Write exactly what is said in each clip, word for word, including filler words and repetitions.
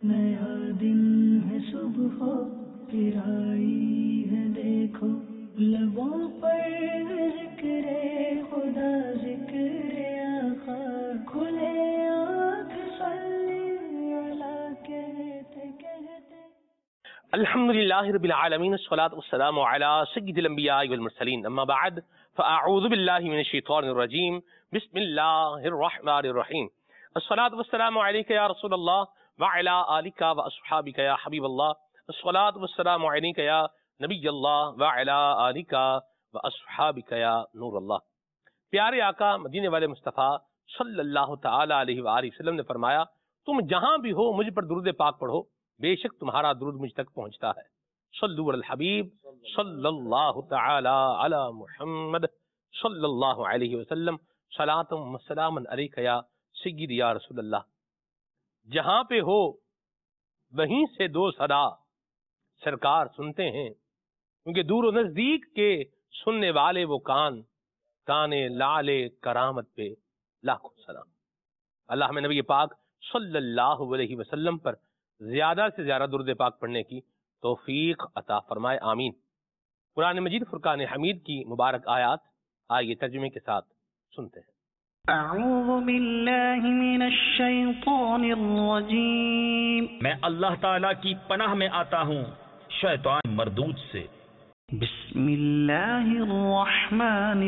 نیا دن ہے صبح پھر آئی ہے دیکھو، لبوں پر ذکر خدا ذکر آقا، کھلے آنکھ صلی اللہ کہتے کہتے۔ الحمدللہ رب العالمین، الصلاۃ والسلام علی سید الانبیاء والمرسلین، اما بعد فاعوذ باللہ من الشیطان الرجیم، بسم اللہ الرحمن الرحیم۔ الصلاۃ والسلام علیک یا رسول اللہ وعلی آلک واصحابک یا حبیب اللہ، الصلاۃ والسلام علیک یا نبی اللہ وعلی آلک واصحابک یا نور اللہ۔ پیارے آقا مدینے والے مصطفیٰ صلی اللہ تعالی علیہ وآلہ وسلم نے فرمایا، تم جہاں بھی ہو مجھ پر درود پاک پڑھو، بے شک تمہارا درود مجھ تک پہنچتا ہے۔ صلو علی الحبیب صلی اللہ تعالی علی محمد صلی اللہ علیہ وسلم، صلاۃ و سلام علیک یا سید یا رسول اللہ۔ جہاں پہ ہو وہیں سے دو صدا سرکار سنتے ہیں، کیونکہ دور و نزدیک کے سننے والے وہ کان، کان لعل کرامت پہ لاکھوں سلام۔ اللہ میں نبی پاک صلی اللہ علیہ وسلم پر زیادہ سے زیادہ درود پاک پڑھنے کی توفیق عطا فرمائے، آمین۔ قرآن مجید فرقان حمید کی مبارک آیات آئیے ترجمے کے ساتھ سنتے ہیں۔ اعوذ باللہ من الشیطان الرجیم، میں اللہ تعالیٰ کی پناہ میں آتا ہوں شیطان مردود سے۔ بسم اللہ الرحمن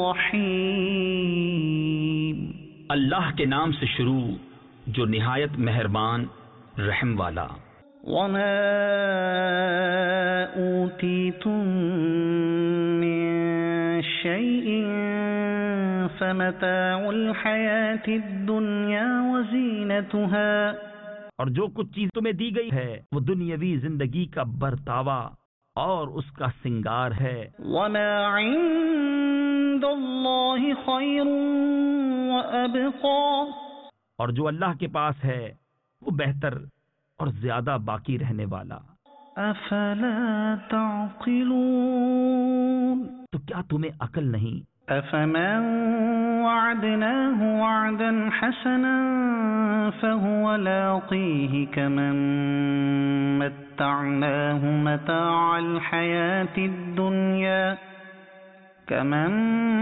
الرحیم، اللہ کے نام سے شروع جو نہایت مہربان رحم والا۔ وما اوتیتم من شیء فمتاع الحیاۃ الدنیا وزینتها، اور جو کچھ چیز تمہیں دی گئی ہے وہ دنیاوی زندگی کا برتاوا اور اس کا سنگار ہے۔ وما عند اللہ خیر وابقا، اور جو اللہ کے پاس ہے وہ بہتر اور زیادہ باقی رہنے والا۔ افلا تعقلون، تو کیا تمہیں عقل نہیں؟ افمن وعدناه وعدا حسنا فهو لاقيه كمن متعناه متاع الحياة الدنيا كمن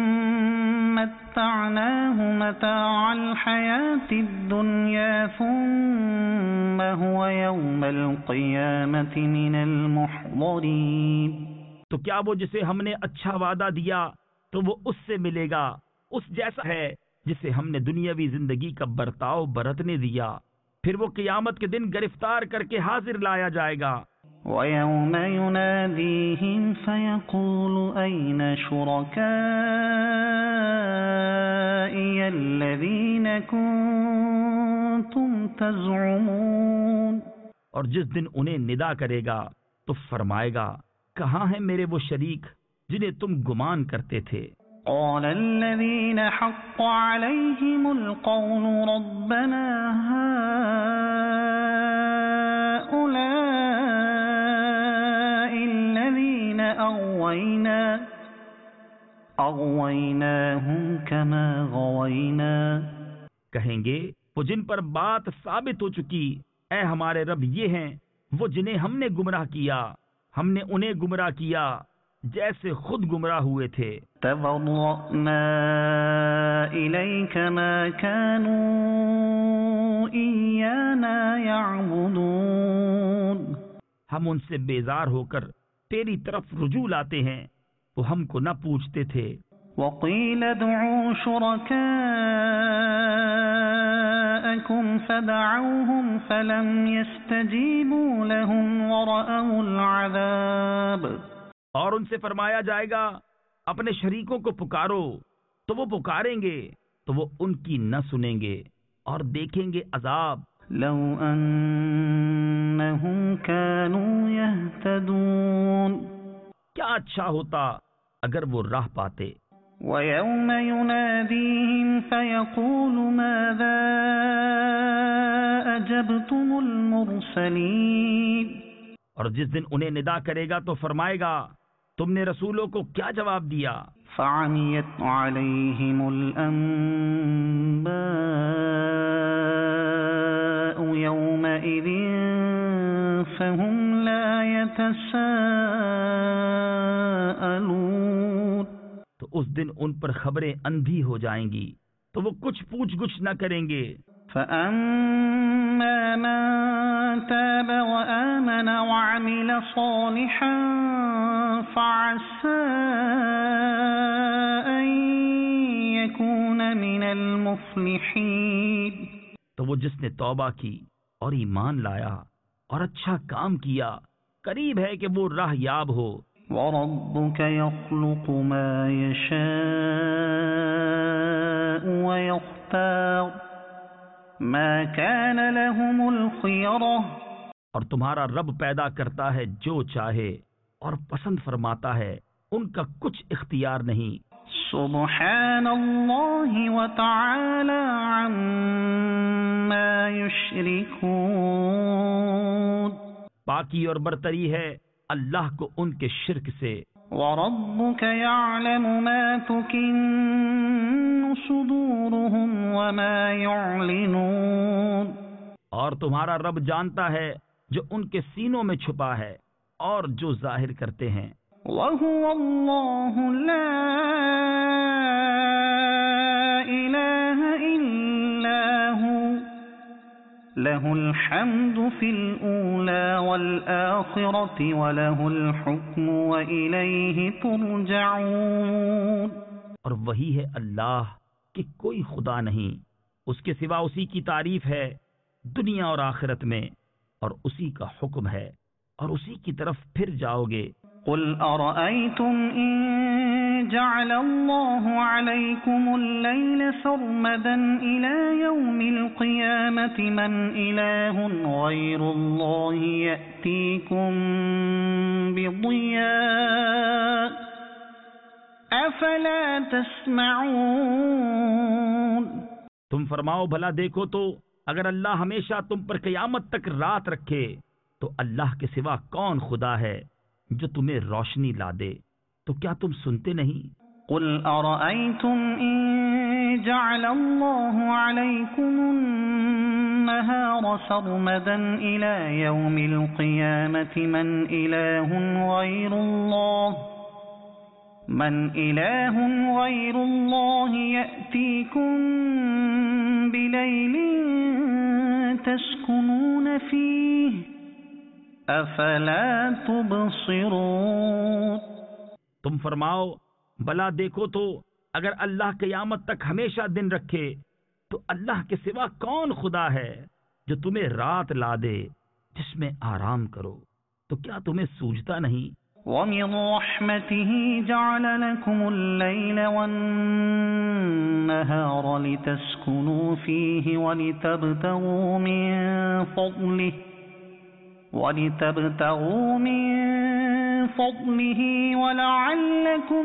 متعناه متاع الحياة الدنيا ثم هو يوم القيامة من المحضرين۔ تو کیا وہ جسے ہم نے اچھا وعدہ دیا تو وہ اس سے ملے گا، اس جیسا ہے جسے ہم نے دنیاوی زندگی کا برتاؤ برتنے دیا، پھر وہ قیامت کے دن گرفتار کر کے حاضر لایا جائے گا۔ وَيَوْمَ يُنَادِيهِمْ فَيَقُولُ أَيْنَ شُرَكَائِيَ الَّذِينَ كُنتُمْ تَزْعُمُونَ، اور جس دن انہیں ندا کرے گا تو فرمائے گا، کہاں ہیں میرے وہ شریک جنہیں تم گمان کرتے تھے؟ قال الذين حق عليهم القول ربنا هؤلاء الذين أغوينا أغويناهم كما غوينا، کہیں گے وہ جن پر بات ثابت ہو چکی، اے ہمارے رب یہ ہیں وہ جنہیں ہم نے گمراہ کیا، ہم نے انہیں گمراہ کیا جیسے خود گمراہ ہوئے تھے۔ تبرأنا إليك ما كانوا إيانا يعبدون، ہم ان سے بیزار ہو کر تیری طرف رجوع لاتے ہیں، وہ ہم کو نہ پوچھتے تھے۔ وقيل ادعوا شركاءكم فدعوهم فلم يستجيبوا لهم ورأوا العذاب، اور ان سے فرمایا جائے گا اپنے شریکوں کو پکارو، تو وہ پکاریں گے تو وہ ان کی نہ سنیں گے اور دیکھیں گے عذاب۔ لو انہم كانوا يهتدون، کیا اچھا ہوتا اگر وہ راہ پاتے۔ وَيَوْمَ يُنَادِيهِمْ فَيَقُولُ مَاذَا أَجَبْتُمُ الْمُرْسَلِينَ، اور جس دن انہیں ندا کرے گا تو فرمائے گا، تم نے رسولوں کو کیا جواب دیا؟ فَعَمِيَتْ عَلَيْهِمُ الْأَنبَاءُ يومئذ فهم لا يتساءلون. تو اس دن ان پر خبریں اندھی ہو جائیں گی تو وہ کچھ پوچھ گچھ نہ کریں گے. فَأَمَّا مَن تَابَ وَآمَنَ وَعَمِلَ صَالِحًا فَعَسَىٰ أَن يَكُونَ مِنَ الْمُفْلِحِينَ. تو وہ جس نے توبہ کی اور ایمان لایا اور اچھا کام کیا قریب ہے کہ وہ راہ یاب ہو. وَرَبُّكَ يَخْلُقُ مَا يَشَاءُ وَيَخْتَارُ مَا كَانَ لَهُمُ الْخِيَرَةُ. اور تمہارا رب پیدا کرتا ہے جو چاہے اور پسند فرماتا ہے، ان کا کچھ اختیار نہیں. سبحان اللہ وتعالی عما یشرکون. پاکی اور برتری ہے اللہ کو ان کے شرک سے. وَرَبُّكَ يَعْلَمُ مَا تُكِنُّ صُدُورُهُمْ وَمَا يُعْلِنُونَ. اور تمہارا رب جانتا ہے جو ان کے سینوں میں چھپا ہے اور جو ظاہر کرتے ہیں. وَهُوَ اللَّهُ لَا إِلَٰهَ إِلَّا هُوَ لَهُ الْحَمْدُ فِي الْأُولَىٰ وَالْآخِرَةِ وَلَهُ الْحُكْمُ وَإِلَيْهِ تُرْجَعُونَ. اور وہی ہے اللہ کہ کوئی خدا نہیں، اس کے سوا اسی کی تعریف ہے دنیا اور آخرت میں، اور اسی کا حکم ہے اور اسی کی طرف پھر جاؤ گے. قل أرأيتم إن جعل الله عليكم الليل سرمدا إلى يوم القيامة من إله غير الله يأتيكم بضياء أفلا تسمعون. تم فرماؤ بھلا دیکھو تو اگر اللہ ہمیشہ تم پر قیامت تک رات رکھے تو اللہ کے سوا کون خدا ہے جو تمہیں روشنی لا دے؟ تو کیا تم سنتے نہیں؟ قل أرأيتم إن جعل الله عليكم النهار سرمدا إلى يوم القيامة من إله غير الله من إله غير الله يأتيكم بليل تسكنون فيه افلا تبصرون. تم فرماؤ بلا دیکھو تو اگر اللہ قیامت تک ہمیشہ دن رکھے تو اللہ کے سوا کون خدا ہے جو تمہیں رات لا دے جس میں آرام کرو؟ تو کیا تمہیں سوجتا نہیں؟ وَمِن رَحْمَتِهِ جَعَلَ لَكُمُ اللَّيْلَ وَالنَّهَارَ لِتَسْكُنُوا فِيهِ وَلِتَبْتَغُوا مِن فَضْلِهِ وَلِتَبْتَغُوا مِن فَضْلِهِ وَلَعَلَّكُمْ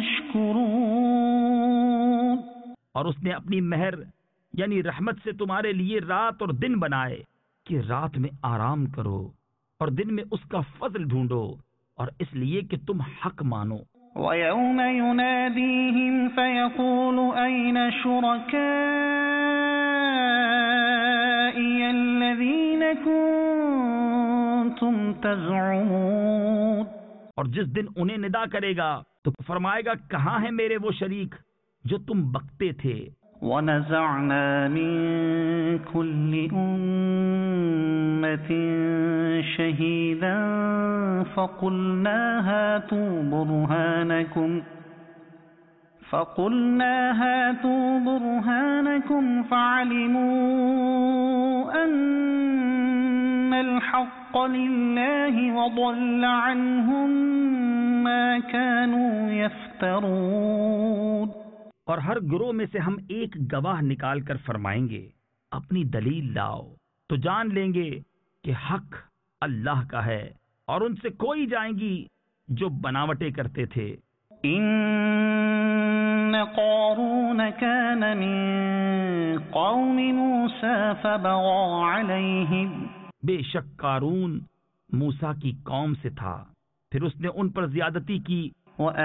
تَشْكُرُونَ. اور اس نے اپنی مہر یعنی رحمت سے تمہارے لیے رات اور دن بنائے کہ رات میں آرام کرو اور دن میں اس کا فضل ڈھونڈو، اور اس لیے کہ تم حق مانو. وَيَوْمَ يُنَادِيهِمْ فَيَقُولُ أَيْنَ شُرَكَائِيَ الَّذِينَ كُنتُمْ تَزْعُمُونَ. اور جس دن انہیں ندا کرے گا تو فرمائے گا کہاں ہیں میرے وہ شریک جو تم بکتے تھے. وَنَزَعْنَا مِن كُلِّ أُمَّةٍ شَهِيدًا فَقُلْنَا هَاتُوا بُرْهَانَكُمْ فَقُلْنَا هَاتُوا بُرْهَانَكُمْ فَعَلِمُوا أَنَّ الْحَقَّ لِلَّهِ وَضَلَّ عَنْهُمْ مَا كَانُوا يَفْتَرُونَ. اور ہر گروہ میں سے ہم ایک گواہ نکال کر فرمائیں گے اپنی دلیل لاؤ، تو جان لیں گے کہ حق اللہ کا ہے اور ان سے کوئی جائیں گی جو بناوٹیں کرتے تھے. ان قارون كان من قوم موسى فبغى عليهم. بے شک قارون موسیٰ کی قوم سے تھا، پھر اس نے ان پر زیادتی کی.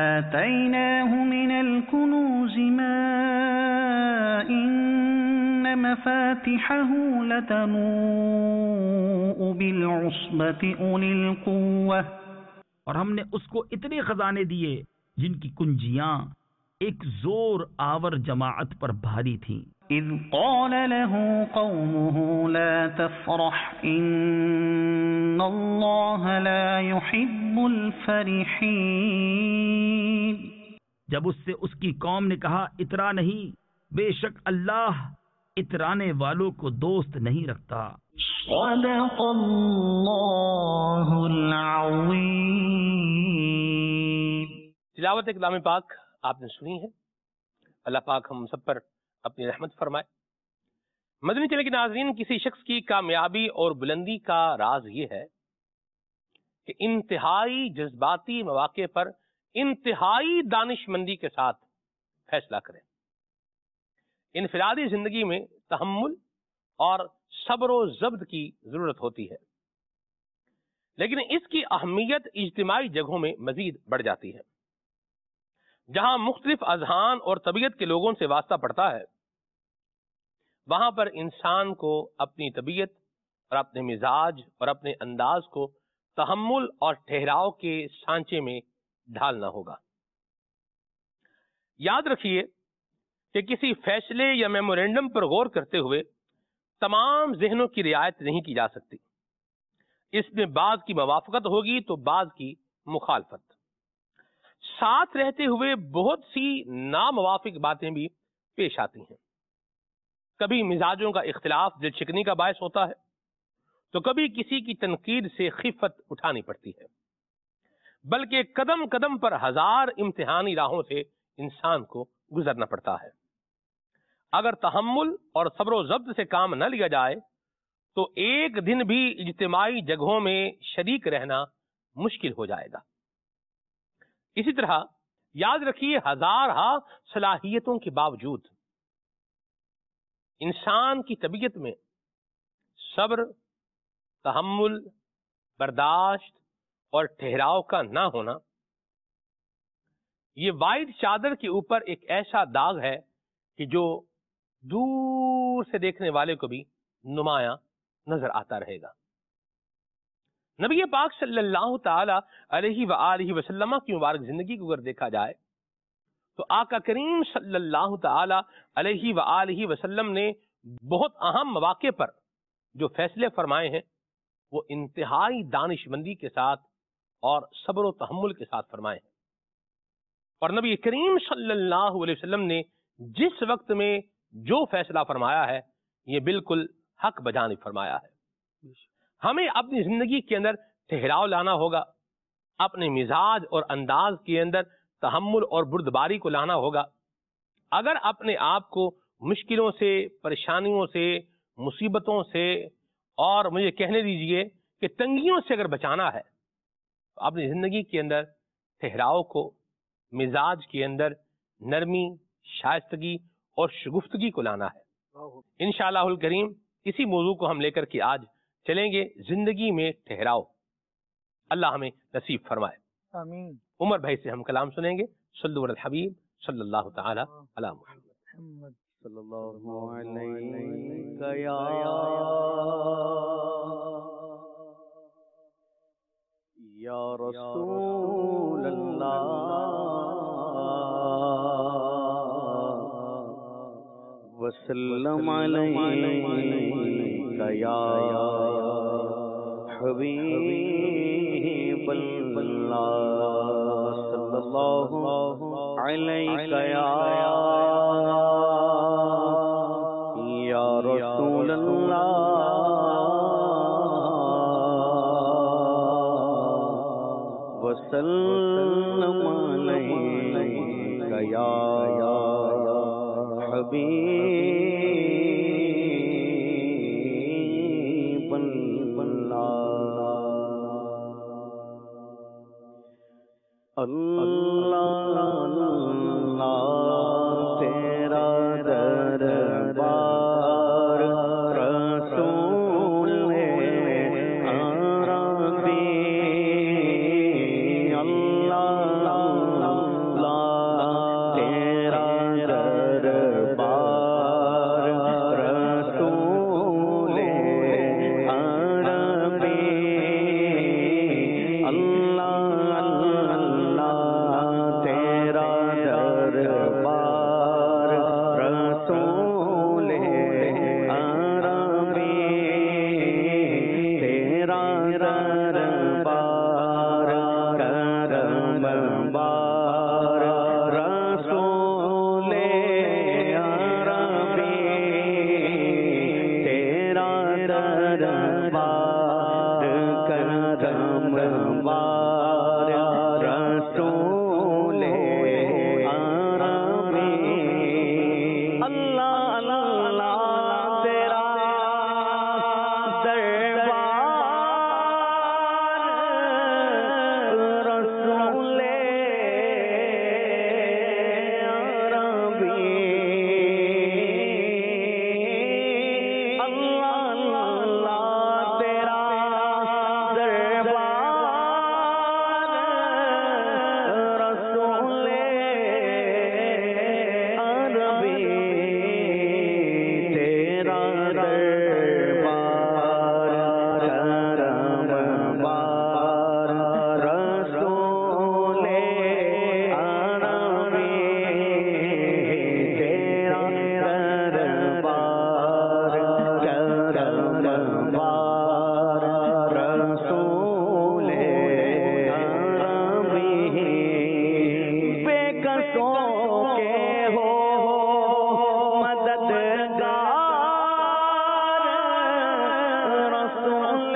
وَآتَيْنَاهُ مِنَ الْكُنُوزِ مَا إِنَّ مفاتحه لتنوء بالعصبة أولي القوة اور ہم نے اس کو اتنے خزانے دیے جن کی کنجیاں ایک زور آور جماعت پر بھاری تھیں۔ إذ قال له قومه لا تفرح إن الله لا يحب الفرحين جب اس سے اس کی قوم نے کہا اترا نہیں، بے شک اللہ اترانے والوں کو دوست نہیں رکھتا۔ صدق اللہ العظیم۔ تلاوت کلام پاک آپ نے سنی ہے، اللہ پاک ہم سب پر اپنی رحمت فرمائے۔ مدنی چینل کے ناظرین، کسی شخص کی کامیابی اور بلندی کا راز یہ ہے کہ انتہائی جذباتی مواقع پر انتہائی دانش مندی کے ساتھ فیصلہ کریں۔ انفرادی زندگی میں تحمل اور صبر و ضبط کی ضرورت ہوتی ہے، لیکن اس کی اہمیت اجتماعی جگہوں میں مزید بڑھ جاتی ہے، جہاں مختلف اذہان اور طبیعت کے لوگوں سے واسطہ پڑتا ہے۔ وہاں پر انسان کو اپنی طبیعت اور اپنے مزاج اور اپنے انداز کو تحمل اور ٹھہراؤ کے سانچے میں ڈھالنا ہوگا۔ یاد رکھیے کہ کسی فیصلے یا میمورینڈم پر غور کرتے ہوئے تمام ذہنوں کی رعایت نہیں کی جا سکتی۔ اس میں بعض کی موافقت ہوگی تو بعض کی مخالفت۔ ساتھ رہتے ہوئے بہت سی ناموافق باتیں بھی پیش آتی ہیں۔ کبھی مزاجوں کا اختلاف دل شکنی کا باعث ہوتا ہے، تو کبھی کسی کی تنقید سے خفت اٹھانی پڑتی ہے، بلکہ قدم قدم پر ہزار امتحانی راہوں سے انسان کو گزرنا پڑتا ہے۔ اگر تحمل اور صبر و ضبط سے کام نہ لیا جائے تو ایک دن بھی اجتماعی جگہوں میں شریک رہنا مشکل ہو جائے گا۔ اسی طرح یاد رکھیے، ہزارہا صلاحیتوں کے باوجود انسان کی طبیعت میں صبر، تحمل، برداشت اور ٹھہراؤ کا نہ ہونا، یہ وائٹ چادر کے اوپر ایک ایسا داغ ہے کہ جو دور سے دیکھنے والے کو بھی نمایاں نظر آتا رہے گا۔ نبی پاک صلی اللہ تعالی علیہ وآلہ وسلم کی مبارک زندگی کو اگر دیکھا جائے تو آقا کریم صلی اللہ تعالی علیہ وآلہ وسلم نے بہت اہم مواقع پر جو فیصلے فرمائے ہیں وہ انتہائی دانش مندی کے ساتھ اور صبر و تحمل کے ساتھ فرمائے ہیں، اور نبی کریم صلی اللہ علیہ وسلم نے جس وقت میں جو فیصلہ فرمایا ہے یہ بالکل حق بجانب فرمایا ہے۔ ہمیں اپنی زندگی کے اندر ٹھہراؤ لانا ہوگا، اپنے مزاج اور انداز کے اندر تحمل اور بردباری کو لانا ہوگا۔ اگر اپنے آپ کو مشکلوں سے، پریشانیوں سے، مصیبتوں سے اور مجھے کہنے دیجئے کہ تنگیوں سے اگر بچانا ہے تو اپنی زندگی کے اندر ٹھہراؤ کو، مزاج کے اندر نرمی، شائستگی اور شگفتگی کو لانا ہے۔ انشاءاللہ الکریم اسی موضوع کو ہم لے کر کے آج چلیں گے، زندگی میں ٹھہراؤ۔ اللہ ہمیں نصیب فرمائے، آمین۔ عمر بھائی سے ہم کلام سنیں گے۔ صلو علی الحبیب صلی اللہ تعالی علی محمد صلی اللہ علیہ یا یا رسول اللہ وسلم علیہ یا حبیب اللہ صلی اللہ علیہ یا رسول اللہ وسلم علیہ یا حبیب اللہ اللہ تیرا دربار رسول عربی اللہ اللہ تیرا دربار تیرا دربار کرم بار رسول عربی تیرا دربار کرم بار رسول عربی اللہ اللہ تیرا دربار رسول عربی اللہ اللہ تیرا دربار رسول عربی تیرا دربار کرم بار رسول عربی تیرا دربار کرم بار رسول عربی بے کسوں کے ہو مددگار رسول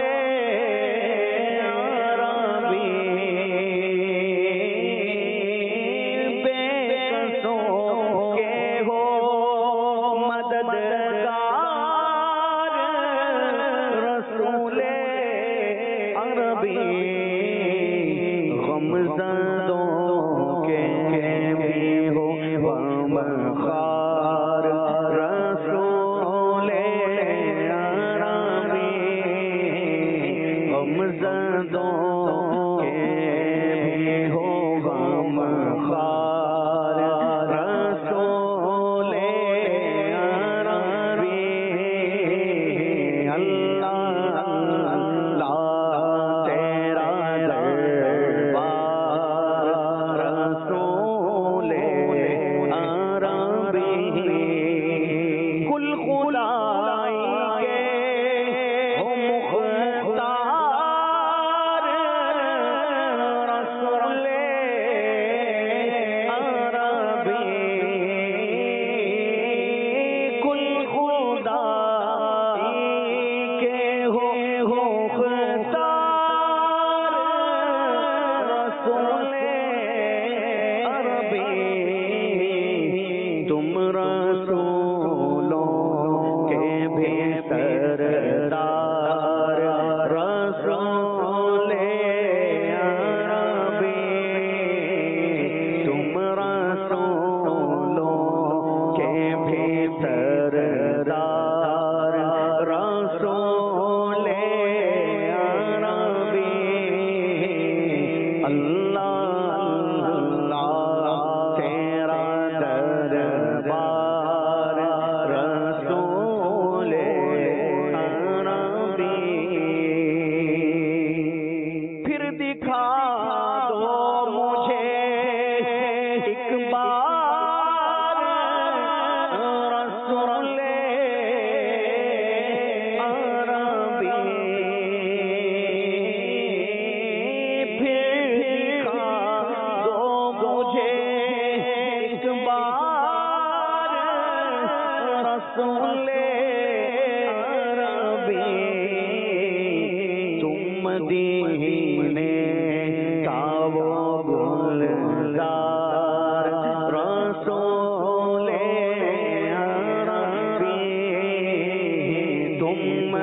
عربی بے کسوں کے ہو مددگار رسول عربی غمزدوں کے بھی ہو غمخوار رسول عربی غمزدوں کے بھی ہو غمخوار رسول عربی اللہ اللہ تیرا دربار رسول عربی کل خدائی کے ہو مختار رسول عربی کل خدائی کے ہو مختار رسول عربی تم رسولوں کے بھی سردار رسول عربی تم رسولوں کے بھی سردار رسول عربی اللہ اللہ تیرا دربار رسول عربی پھر دکھا دو مجھے ایک بار رسول عربی پھر دکھا دو مجھے ایک بار رسول عربی تم مدینے کا وہ گلزار رسول عربی تم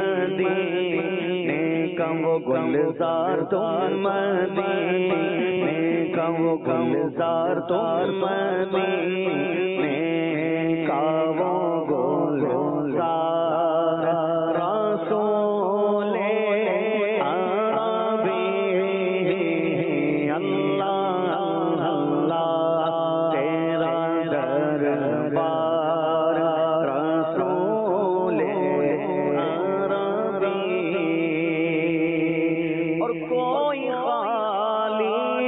مدینے کا وہ گلزار تم مدینے کا وہ گلزار تم مدینے کا وہ گلزار رسول عربی اللہ اللہ تیرا دربار رسول عربی اور کوئی خالی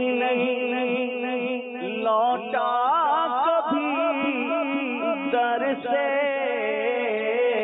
نہیں لوٹا کبھی در سے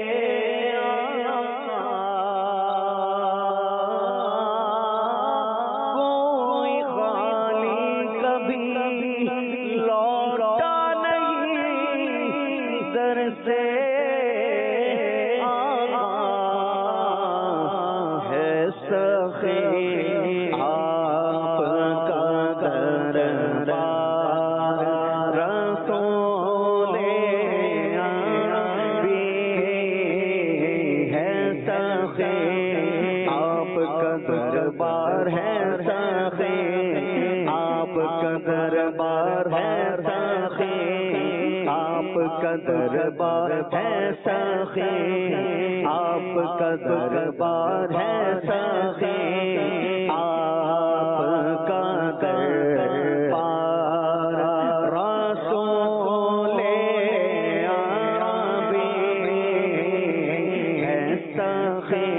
دربار ہے ساخی، آپ کا دربار ہے ساخی، آپ کا دربار ہے ساخی، آپ کا دربار ہے ساخی، آپ کا دربار رسول عربی ہے ساخی،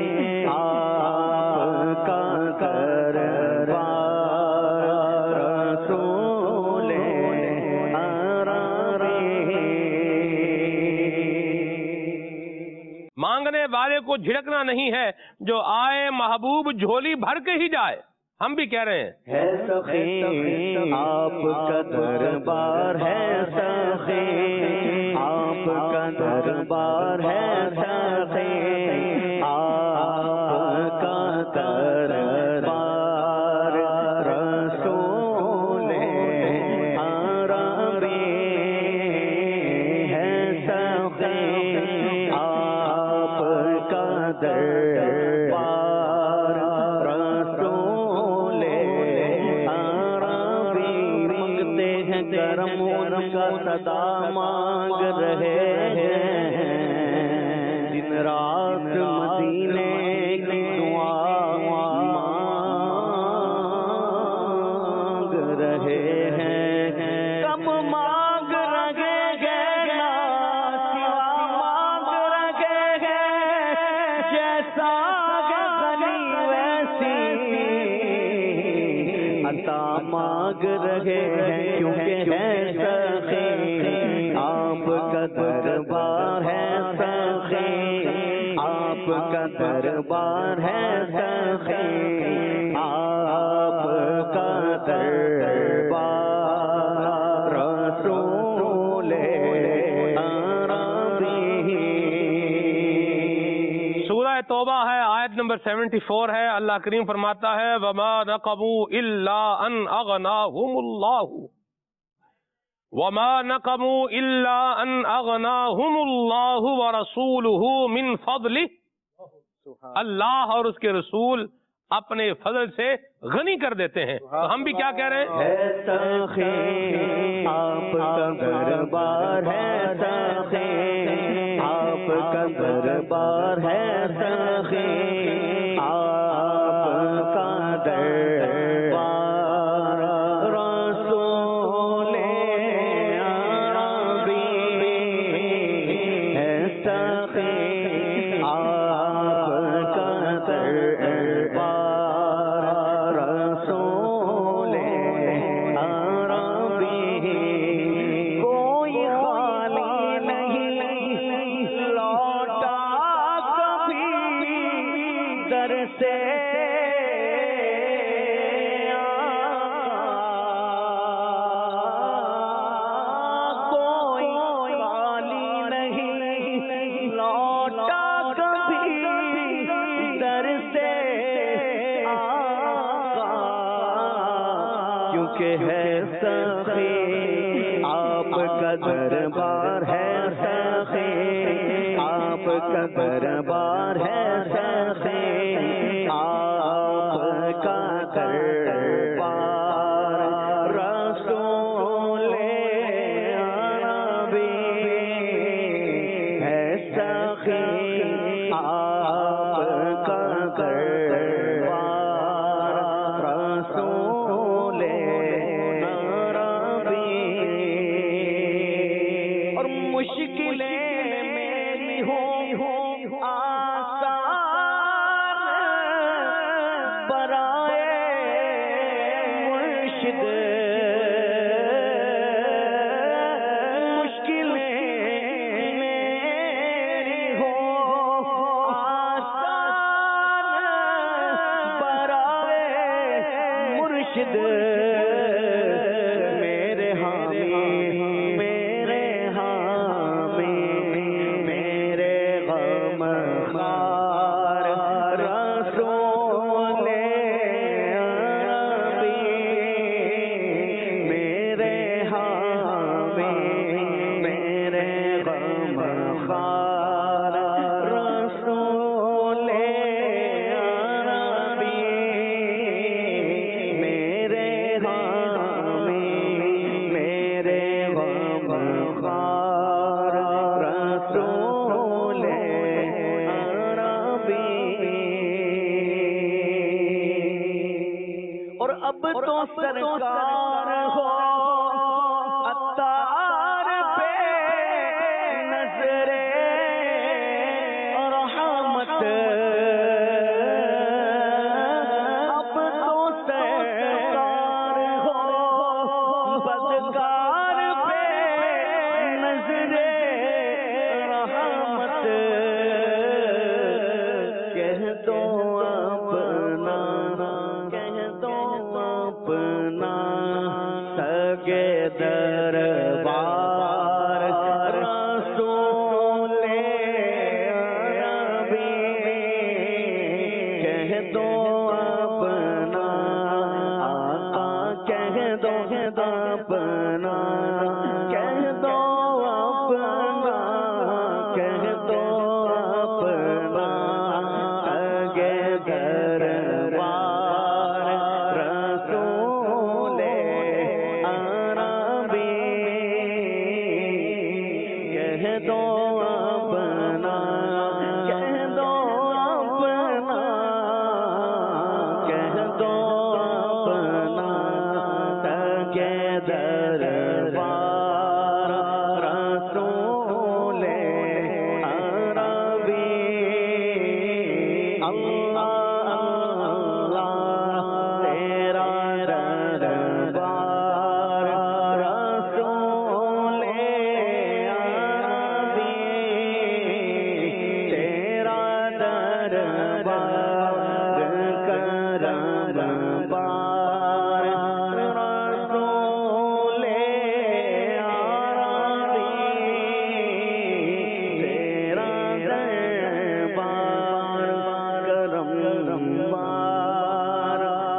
آپ کا دربار رسول عربی۔ مانگنے والے کو جھڑکنا نہیں ہے، جو آئے محبوب جھولی بھر کے ہی جائے، ہم بھی کہہ رہے ہیں ہے سخی آپ کا دربار ہے سخی، آپ کا دربار ہے سخی، آپ کا دربار رسول عربی ہے سخی، آپ کا دربار رسول عربی، مانگتے ہیں کرم ان کا صدا مانگ رہے ہیں، دن رات مدینے کی دعا مانگ رہے ہیں، کب مانگ رہے ہیں نا سوا مانگ رہے ہیں، جیسا غنی ویسی عطا مانگ رہے ہیں، کیونکہ ہے سخی آپ کا دربار ہے سخی، آپ کا دربار ہے سخی، آپ کا دربار رسول عربی۔ سورہ توبہ ہے، آیت نمبر سیونٹی فور ہے، اللہ کریم فرماتا ہے وَمَا نَقَمُوا إِلَّا أَنْ أَغْنَاهُمُ اللَّهُ وَمَا نَقَمُوا إِلَّا أَنْ أَغْنَاهُمُ اللَّهُ وَرَسُولُهُ مِنْ فَضْلِهِ، اللہ اور اس کے رسول اپنے فضل سے غنی کر دیتے ہیں۔ تو ہم بھی کیا کہہ رہے ہیں؟ ہے سخی آپ کا دربار ہے سخی، آپ کا دربار ہے سخی، آپ کا دربار رسول عربی ہے سخی، آپ کا دربار رسول عربی، کوئی خالی نہیں لوٹا کبھی در سے کوئی خالی نہیں لوٹا کبھی در سے کیونکہ ہے سخی آپ کا دربار ہے سخی، آپ کا دربار ہے سخی، آپ کا دربار رسول عربی ہے سخی، آپ کا دربار رسول عربی۔ اور مشکلیں میری ہوں آسان برائے مرشد، مشکلیں میری ہوں آسان برائے مرشد، میرے حامی میرے حامی میرے غم خار رسول عربی، میرے حامی میرے غم خار رسول عربی۔ اب تو سرکار ہو عطار پہ نظر رحمت، اب تو سرکار ہو بدکار پہ نظر رحمت، کہہ دو اپنا کہہ دو اپنا سگے دربار رسول عربی، کہہ دو اپنا آقا، کہہ دو اپنا، کہہ دو اپنا، کہہ دو اپنا سگے دربار رسول عربی، کہہ دو اپنا، کہہ دو اپنا، کہہ دو اپنا سگے دربار رسول عربی، اللہ اللہ تیرا دربار رسول عربی، تیرا دربار کرم بار رسول عربی، تیرا دربار کرم بار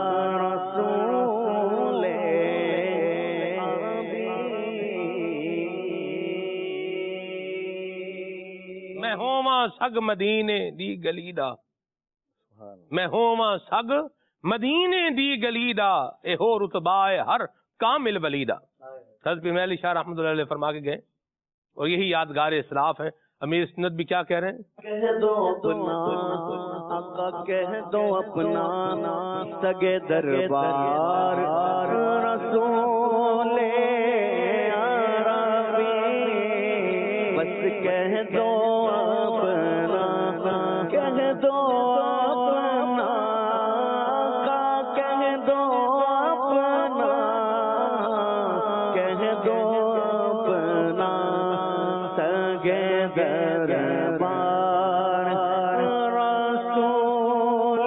رسول عربی۔ میں ہوواں سگ مدینے دی گلی دا، میں ہوواں سگ مدینے دی گلی دا، اے ہو رتبہ ہے ہر کامل ولی دا۔ حضرت پیر علی شاہ رحمۃ اللہ علیہ فرما کے گئے، اور یہی یادگار اسلاف ہے۔ امیر سنت بھی کیا کہہ رہے ہیں؟ کہہ دو اپنا آقا، کہہ دو اپنا سگے دربار رسول عربی، بس کہہ دو اپنا، کہہ دو اپنا آقا، کہہ دو اپنا، کہہ دو اپنا سگے دربار رسول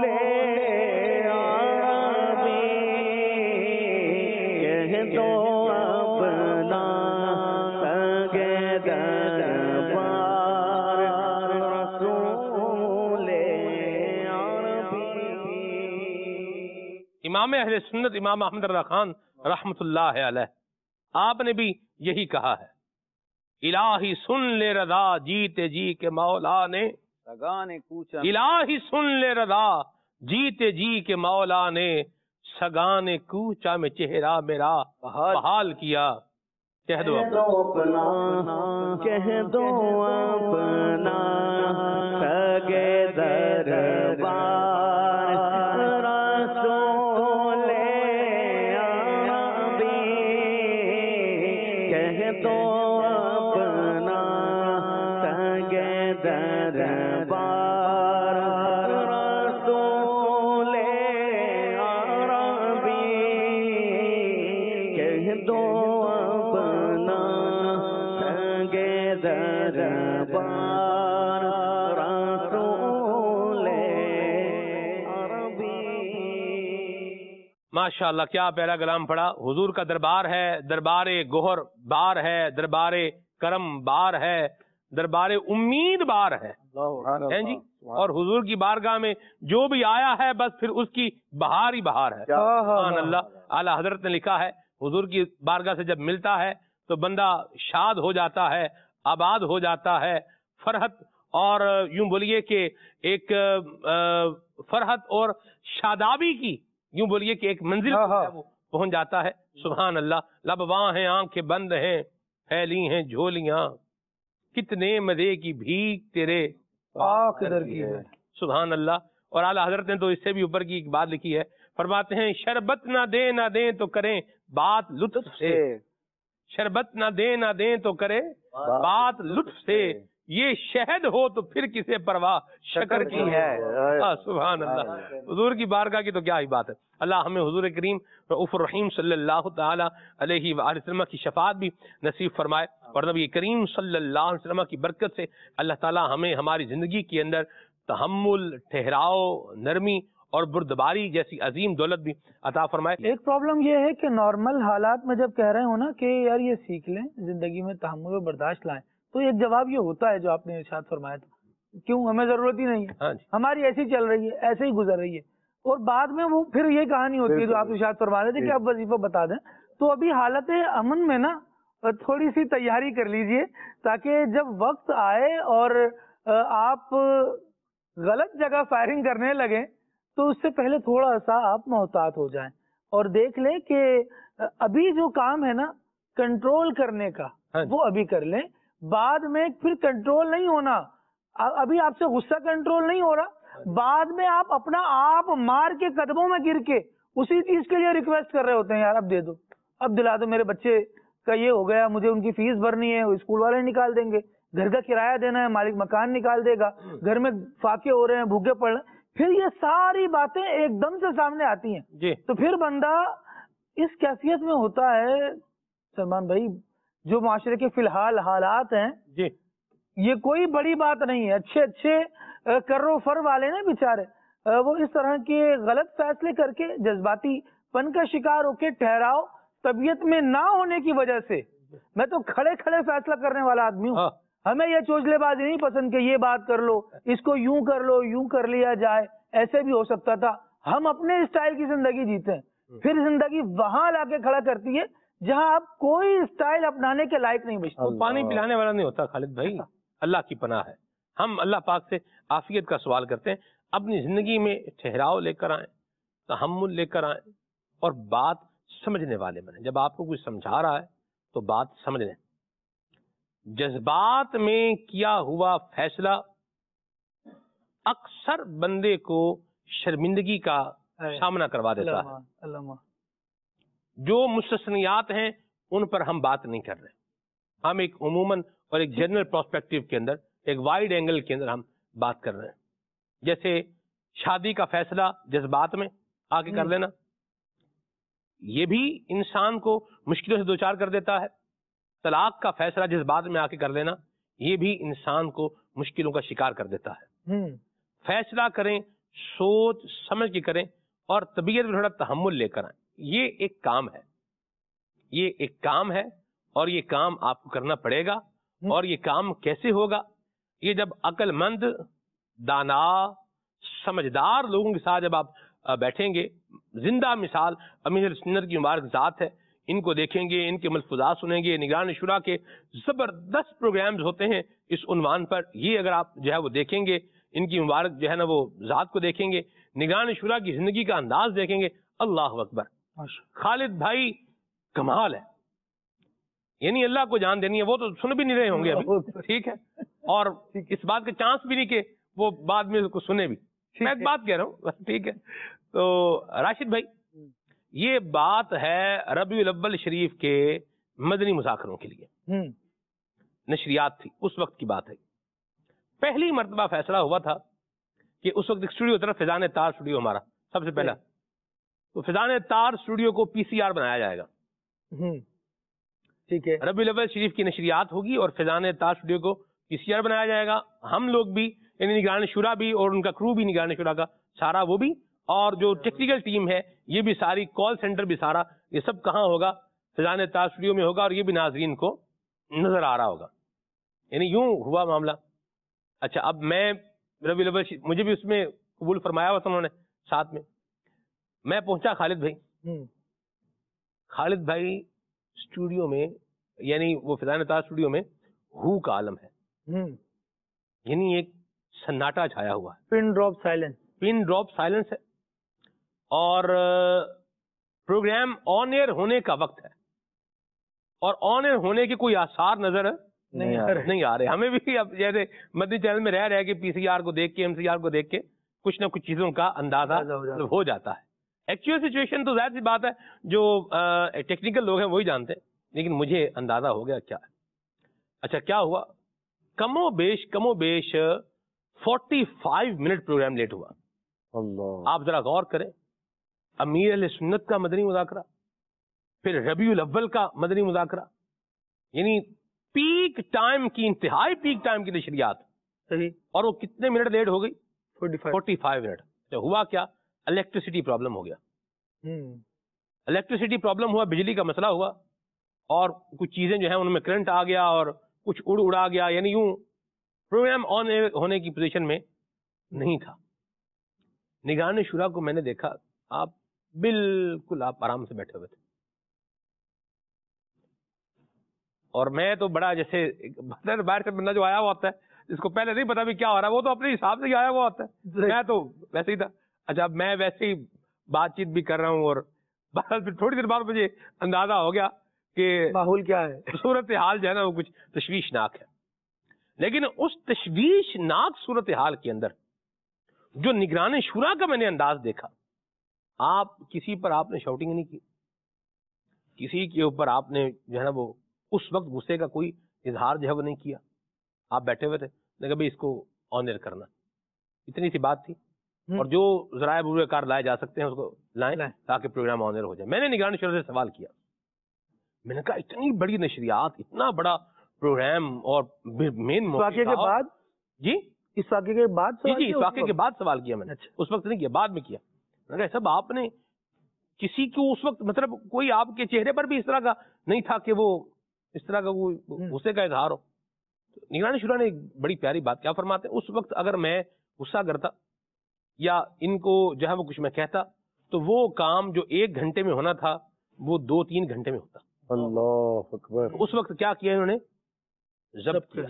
عربی، کہہ دو اپنا سگے دربار رسول عربی۔ امام اہل سنت امام احمد رضا خان رحمۃ اللہ علیہ، آپ نے بھی یہی کہا ہے، الہی سن لے رضا جیتے جی کے مولا نے، الہی سن لے رضا جیتے جی کے مولا نے، سگانے کوچا میں چہرہ میرا بحال کیا۔ کہہ دو کہہ دو اپنا، کہہ دو اپنا سگے دربار رسول عربی، کہہ دو اپنا سگے دربار رسول عربی، کہہ دو اپنا سگے دربار رسول عربی۔ ماشاء اللہ، کیا پیارا کلام پڑھا۔ حضور کا دربار ہے، دربار گوہر بار ہے، دربار کرم بار ہے، دربار امید بار ہے ہیں جی۔ اور حضور کی بارگاہ میں جو بھی آیا ہے بس پھر اس کی بہار ہی بہار ہے۔ سبحان اللہ۔ اعلیٰ حضرت نے لکھا ہے حضور کی بارگاہ سے جب ملتا ہے تو بندہ شاد ہو جاتا ہے، آباد ہو جاتا ہے، فرحت اور یوں بولیے کہ ایک فرحت اور شادابی کی یوں بولیے کہ ایک منزل وہ پہنچ جاتا ہے۔ سبحان اللہ۔ لب واں ہیں، آنکھیں بند ہیں، پھیلی ہیں جھولیاں، کتنے مزے کی بھیک تیرے پاک در کی ہے۔ سبحان اللہ۔ اور اعلیٰ حضرت نے تو اس سے بھی اوپر کی ایک بات لکھی ہے، فرماتے ہیں شربت نہ دیں نہ دیں تو کریں بات لطف سے، شربت نہ دیں نہ دیں تو کرے بات لطف سے، یہ شہد ہو تو پھر کسے پرواہ شکر کی ہے۔ سبحان اللہ، حضور کی بارگاہ کی تو کیا ہی بات ہے۔ اللہ ہمیں حضور کریم رؤوف الرحیم صلی اللہ تعالی علیہ وآلہ وسلم کی شفاعت بھی نصیب فرمائے، اور نبی کریم صلی اللہ علیہ وسلم کی برکت سے اللہ تعالی ہمیں ہماری زندگی کے اندر تحمل، ٹھہراؤ، نرمی اور بردباری جیسی عظیم دولت بھی عطا فرمائے۔ ایک پرابلم یہ ہے کہ نارمل حالات میں جب کہہ رہے ہو نا کہ یار یہ سیکھ لیں، زندگی میں تحمل و برداشت لائیں، تو ایک جواب یہ ہوتا ہے جو آپ نے ارشاد فرمایا تھا، کیوں ہمیں ضرورت ہی نہیں ہے، ہاں جی، ہماری ایسی چل رہی ہے، ایسے ہی گزر رہی ہے، اور بعد میں وہ پھر یہ کہانی ہوتی ہے جو آپ ارشاد فرما رہے تھے کہ آپ وظیفہ بتا دیں۔ تو ابھی حالت امن میں نا تھوڑی سی تیاری کر لیجئے، تاکہ جب وقت آئے اور آپ غلط جگہ فائرنگ کرنے لگیں تو اس سے پہلے تھوڑا سا آپ محتاط ہو جائیں اور دیکھ لیں کہ ابھی جو کام ہے نا کنٹرول کرنے کا وہ ابھی کر لیں، بعد میں پھر کنٹرول نہیں ہونا، ابھی آپ سے غصہ کنٹرول نہیں ہو رہا، بعد میں آپ اپنا آپ مار کے قدموں میں گر کے اسی چیز کے لیے ریکویسٹ کر رہے ہوتے ہیں، یار اب دے دو، اب دلا دو، میرے بچے کا یہ ہو گیا، مجھے ان کی فیس بھرنی ہے، اسکول والے نکال دیں گے، گھر کا کرایہ دینا ہے، مالک مکان نکال دے گا، گھر میں فاقے ہو رہے ہیں، بھوکے پڑ رہے ہیں، پھر یہ ساری باتیں ایک دم سے سامنے آتی ہیں جی۔ تو پھر بندہ اس کیفیت میں ہوتا ہے سلمان بھائی، جو معاشرے کے فی الحال حالات ہیں جی، یہ کوئی بڑی بات نہیں ہے، اچھے اچھے کرو فر والے نا بیچارے، وہ اس طرح کے غلط فیصلے کر کے جذباتی پن کا شکار ہو کے ٹھہراؤ طبیعت میں نہ ہونے کی وجہ سے، میں تو کھڑے کھڑے فیصلہ کرنے والا آدمی ہوں، ہمیں یہ چوچلے بازی نہیں پسند کہ یہ بات کر لو، اس کو یوں کر لو، یوں کر لیا جائے، ایسے بھی ہو سکتا تھا، ہم اپنے اسٹائل کی زندگی جیتے ہیں، پھر زندگی وہاں لا کے کھڑا کرتی ہے جہاں آپ کوئی اسٹائل اپنانے کے لائق نہیں بچتے۔ پانی پلانے والا نہیں ہوتا خالد بھائی، اللہ کی پناہ ہے، ہم اللہ پاک سے عافیت کا سوال کرتے ہیں، اپنی زندگی میں ٹھہراؤ لے کر آئیں، تحمل لے کر آئیں، اور بات سمجھنے والے بنیں۔ جب آپ کو کوئی سمجھا رہا ہے تو بات سمجھ لیں۔ جذبات میں کیا ہوا فیصلہ اکثر بندے کو شرمندگی کا سامنا کروا دیتا ہے۔ جو مستثنیات ہیں ان پر ہم بات نہیں کر رہے، ہم ایک عموماً اور ایک جنرل پرسپیکٹو کے اندر، ایک وائڈ اینگل کے اندر ہم بات کر رہے ہیں۔ جیسے شادی کا فیصلہ جذبات میں آ کے کر لینا، یہ بھی انسان کو مشکلوں سے دوچار کر دیتا ہے۔ طلاق کا فیصلہ جذبات میں آ کے کر لینا، یہ بھی انسان کو مشکلوں کا شکار کر دیتا ہے۔ فیصلہ کریں، سوچ سمجھ کے کریں، اور طبیعت میں تھوڑا تحمل لے کر آئیں۔ یہ ایک کام ہے، یہ ایک کام ہے، اور یہ کام آپ کو کرنا پڑے گا۔ اور یہ کام کیسے ہوگا؟ یہ جب عقل مند، دانا، سمجھدار لوگوں کے ساتھ جب آپ بیٹھیں گے، زندہ مثال امیر سنت کی مبارک ذات ہے، ان کو دیکھیں گے، ان کے ملفوظات سنیں گے، نگران شورا کے زبردست پروگرامز ہوتے ہیں اس عنوان پر، یہ اگر آپ جو ہے وہ دیکھیں گے، ان کی مبارک جو ہے نا وہ ذات کو دیکھیں گے، نگران شورا کی زندگی کا انداز دیکھیں گے، اللہ اکبر۔ خالد بھائی کمال ہے، یعنی اللہ کو جان دینی ہے، وہ تو سن بھی نہیں رہے ہوں گے ابھی، ٹھیک ہے، اور اس بات کا چانس بھی نہیں کہ وہ بعد میں اس کو سنے بھی، میں ایک بات کہہ رہا ہوں بس، ٹھیک ہے۔ تو راشد بھائی، یہ بات ہے ربیع الاول شریف کے مدنی مذاکروں کے لیے نشریات تھی، اس وقت کی بات ہے۔ پہلی مرتبہ فیصلہ ہوا تھا کہ اس وقت اسٹوڈیو طرف فیضان تار اسٹوڈیو ہمارا سب سے پہلا، تو فیضان تار اسٹوڈیو کو پی سی آر بنایا جائے گا، ٹھیک ہے، ربیع الاول شریف کی نشریات ہوگی اور فیضان تار اسٹوڈیو کو پی سی آر بنایا جائے گا۔ ہم لوگ بھی، یعنی نگران شورا بھی اور ان کا کرو بھی، نگران شورا کا سارا وہ بھی، اور جو ٹیکنیکل ٹیم ہے یہ بھی ساری، کال سینٹر بھی سارا، یہ سب کہاں ہوگا؟ فیضان تار اسٹوڈیو میں ہوگا، اور یہ بھی ناظرین کو نظر آ رہا ہوگا۔ یعنی یوں ہوا معاملہ۔ اچھا، اب میں ربیع الاول مجھے بھی اس میں قبول فرمایا ہوا تھا انہوں نے ساتھ میں، میں پہنچا خالد بھائی، خالد بھائی اسٹوڈیو میں، یعنی وہ فیضان تار اسٹوڈیو میں ہو کا عالم ہے، یعنی ایک سناٹا چھایا ہوا ہے، pin drop silence, pin drop silence ہے، اور پروگرام آن ایئر ہونے کا وقت ہے، اور آن ایئر ہونے کے کوئی آثار نظر نہیں آ رہے۔ ہمیں بھی اب جیسے مدنی چینل میں رہ رہے کہ پی سی آر کو دیکھ کے، ایم سی آر کو دیکھ کے کچھ نہ کچھ چیزوں کا اندازہ اندازہ ہو جاتا ہے۔ ہو جاتا ہے۔ ایکچوئل سچویشن تو ظاہر سی بات ہے جو ٹیکنیکل لوگ ہیں وہی جانتے ہیں، لیکن مجھے اندازہ ہو گیا کیا ہے۔ اچھا کیا ہوا، کم و بیش کم و بیش forty five minute programme late ہوا۔ اللہ، آپ ذرا غور کریں، امیر اہل سنت کا مدنی مذاکرہ، پھر ربیع الاول کا مدنی مذاکرہ، یعنی پیک ٹائم کی، انتہائی پیک ٹائم کی نشریات، صحیح، اور وہ کتنے منٹ لیٹ ہو گئی؟ Forty five. Forty five minute. تو ہوا کیا، الیکٹریسٹی پرابلم ہو گیا، الیکٹریسٹی پرابلم ہوا، بجلی کا مسئلہ ہوا، اور کچھ چیزیں جو ہیں ان میں کرنٹ آ گیا اور کچھ اڑ اڑا گیا، یعنی یوں پروگرام آن ایئر ہونے کی پوزیشن میں نہیں تھا۔ نگران شورا کو میں نے دیکھا، آپ بالکل آپ آرام سے بیٹھے ہوئے تھے، اور میں تو بڑا جیسے باہر سے بندہ جو آیا ہوا ہوتا ہے جس کو پہلے نہیں پتا بھی کیا ہو رہا ہے، وہ تو اپنے حساب سے ہی آیا ہوا ہوتا ہے، میں تو ویسے ہی تھا۔ اچھا میں ویسے ہی بات چیت بھی کر رہا ہوں، اور بہرحال پھر تھوڑی دیر بعد مجھے اندازہ ہو گیا کہ ماحول کیا ہے، صورت حال جو ہے نا وہ کچھ تشویشناک ہے۔ لیکن اس تشویشناک صورت حال کے اندر جو نگران شورا کا میں نے انداز دیکھا، آپ کسی پر آپ نے شاؤٹنگ نہیں کی، کسی کے اوپر آپ نے جو ہے نا وہ اس وقت غصے کا کوئی اظہار جو ہے وہ نہیں کیا، آپ بیٹھے ہوئے تھے، میں کہا بھائی اس کو آنر کرنا، اتنی سی بات تھی، اور جو ذرائع عبور کار لائے جا سکتے ہیں اس کو لائیں تاکہ پروگرام آنر ہو جائے۔ میں نے نگران شورا سے سوال کیا، میں نے کہا اتنی بڑی نشریات، اتنا بڑا پروگرام، اور مین واقعے کے بعد، جی اس واقعے کے بعد جی جی اس واقعے کے بعد سوال کیا میں نے، اس وقت نہیں کیا، بعد میں کیا۔ میں نے کہا سب آپ نے کسی کو اس وقت مطلب کوئی آپ کے چہرے پر بھی اس طرح کا نہیں تھا کہ وہ اس طرح کا وہ غصے کا اظہار ہو۔ نگران شورا نے ایک بڑی پیاری بات کیا فرماتے ہیں، اس وقت اگر میں غصہ کرتا یا ان کو جو ہے وہ کچھ میں کہتا تو وہ کام جو ایک گھنٹے میں ہونا تھا وہ دو تین گھنٹے میں ہوتا۔ اللہ اکبر۔ اس وقت کیا کیا انہوں نے، ضبط کیا۔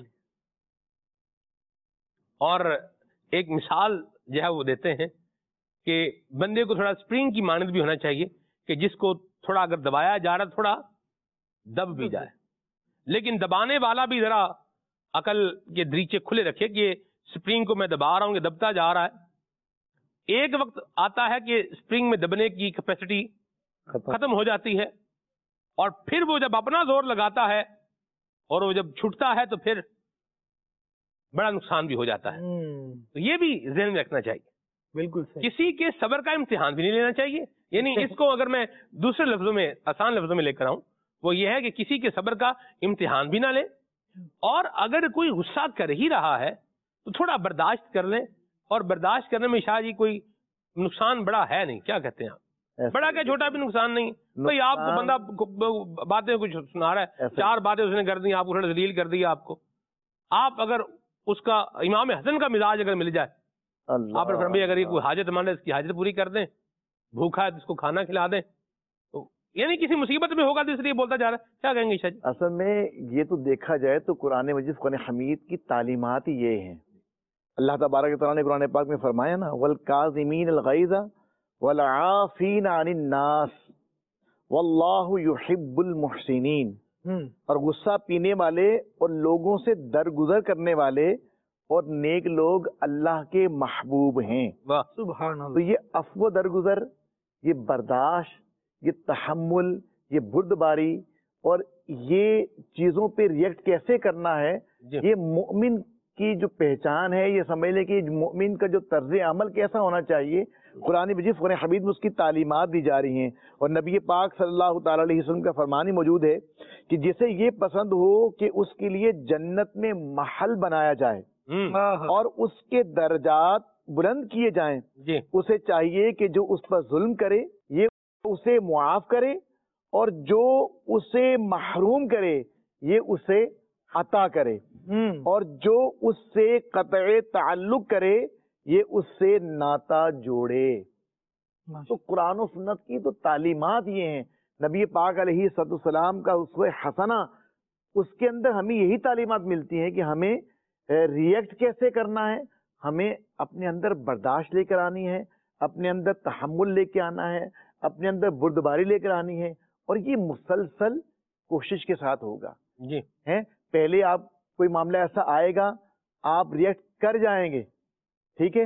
اور ایک مثال جو ہے وہ دیتے ہیں کہ بندے کو تھوڑا اسپرنگ کی مانند بھی ہونا چاہیے کہ جس کو تھوڑا اگر دبایا جا رہا تھوڑا دب بھی جائے، لیکن دبانے والا بھی ذرا عقل کے دریچے کھلے رکھے کہ اسپرنگ کو میں دبا رہا ہوں، یہ دبتا جا رہا ہے۔ ایک وقت آتا ہے کہ اسپرنگ میں دبنے کی کیپیسٹی ختم ہو جاتی ہے، اور پھر وہ جب اپنا زور لگاتا ہے اور وہ جب چھٹتا ہے تو پھر بڑا نقصان بھی ہو جاتا ہے۔ تو یہ بھی ذہن میں رکھنا چاہیے، بالکل کسی کے صبر کا امتحان بھی نہیں لینا چاہیے۔ یعنی اس کو اگر میں دوسرے لفظوں میں، آسان لفظوں میں لے کر آؤں، وہ یہ ہے کہ کسی کے صبر کا امتحان بھی نہ لیں، اور اگر کوئی غصہ کر ہی رہا ہے تو تھوڑا برداشت کر لیں، اور برداشت کرنے میں شاید ہی کوئی نقصان بڑا ہے نہیں، کیا کہتے ہیں آپ، بڑا کیا چھوٹا بھی نقصان نہیں۔ بھائی آپ کو بندہ باتیں کچھ سنا رہا ہے، چار باتیں اس نے کر دی، آپ کو تھوڑا ذلیل کر دیا، آپ کو، آپ اگر اس کا امام حسن کا مزاج اگر مل جائے، آپ نے فرمایا اگر یہ کوئی حاجت مند ہے اس کی حاجت پوری کر دیں، بھوکھا ہے تو اس کو کھانا کھلا دیں، تو یعنی کسی مصیبت میں ہوگا تو اس لیے بولتا جا رہا ہے، کیا کہیں گے عائشہ جی؟ اصل میں یہ تو دیکھا جائے تو قرآن مجید قرآن حمید کی تعلیمات ہی یہ ہیں۔ اللہ تبارک و تعالیٰ نے قرآن پاک میں فرمایا نا، وَالْكَاظِمِينَ الْغَيْظَ وَالْعَافِينَ عَنِ النَّاسِ وَاللَّهُ يُحِبُّ الْمُحْسِنِينَ، اور غصہ پینے والے اور لوگوں سے درگزر کرنے والے اور نیک لوگ اللہ کے محبوب ہیں۔ سبحان تو اللہ۔ یہ عفو درگزر، یہ برداشت، یہ تحمل، یہ بردباری، اور یہ چیزوں پہ ریئیکٹ کیسے کرنا ہے، یہ مومن کی جو پہچان ہے، یہ سمجھ لیں کہ مومن کا جو طرز عمل کیسا ہونا چاہیے، قرآن مجید قرآن حمید میں اس کی تعلیمات دی جا رہی ہیں۔ اور نبی پاک صلی اللہ تعالی علیہ وسلم کا فرمان ہی موجود ہے کہ جسے یہ پسند ہو کہ اس کے لیے جنت میں محل بنایا جائے اور اس کے درجات بلند کیے جائیں، جی اسے چاہیے کہ جو اس پر ظلم کرے یہ اسے معاف کرے، اور جو اسے محروم کرے یہ اسے عطا کرے، اور جو اس سے قطع تعلق کرے یہ اس سے ناتا جوڑے۔ تو قرآن و سنت کی تو تعلیمات یہ ہیں، نبی پاک علیہ الصلوۃ والسلام کا اسوہ حسنہ، اس کے اندر ہمیں یہی تعلیمات ملتی ہیں کہ ہمیں ریئیکٹ کیسے کرنا ہے، ہمیں اپنے اندر برداشت لے کر آنی ہے، اپنے اندر تحمل لے کے آنا ہے، اپنے اندر بردباری لے کر آنی ہے، اور یہ مسلسل کوشش کے ساتھ ہوگا۔ جی ہیں پہلے آپ کوئی معاملہ ایسا آئے گا، آپ ریئیکٹ کر جائیں گے، ٹھیک ہے،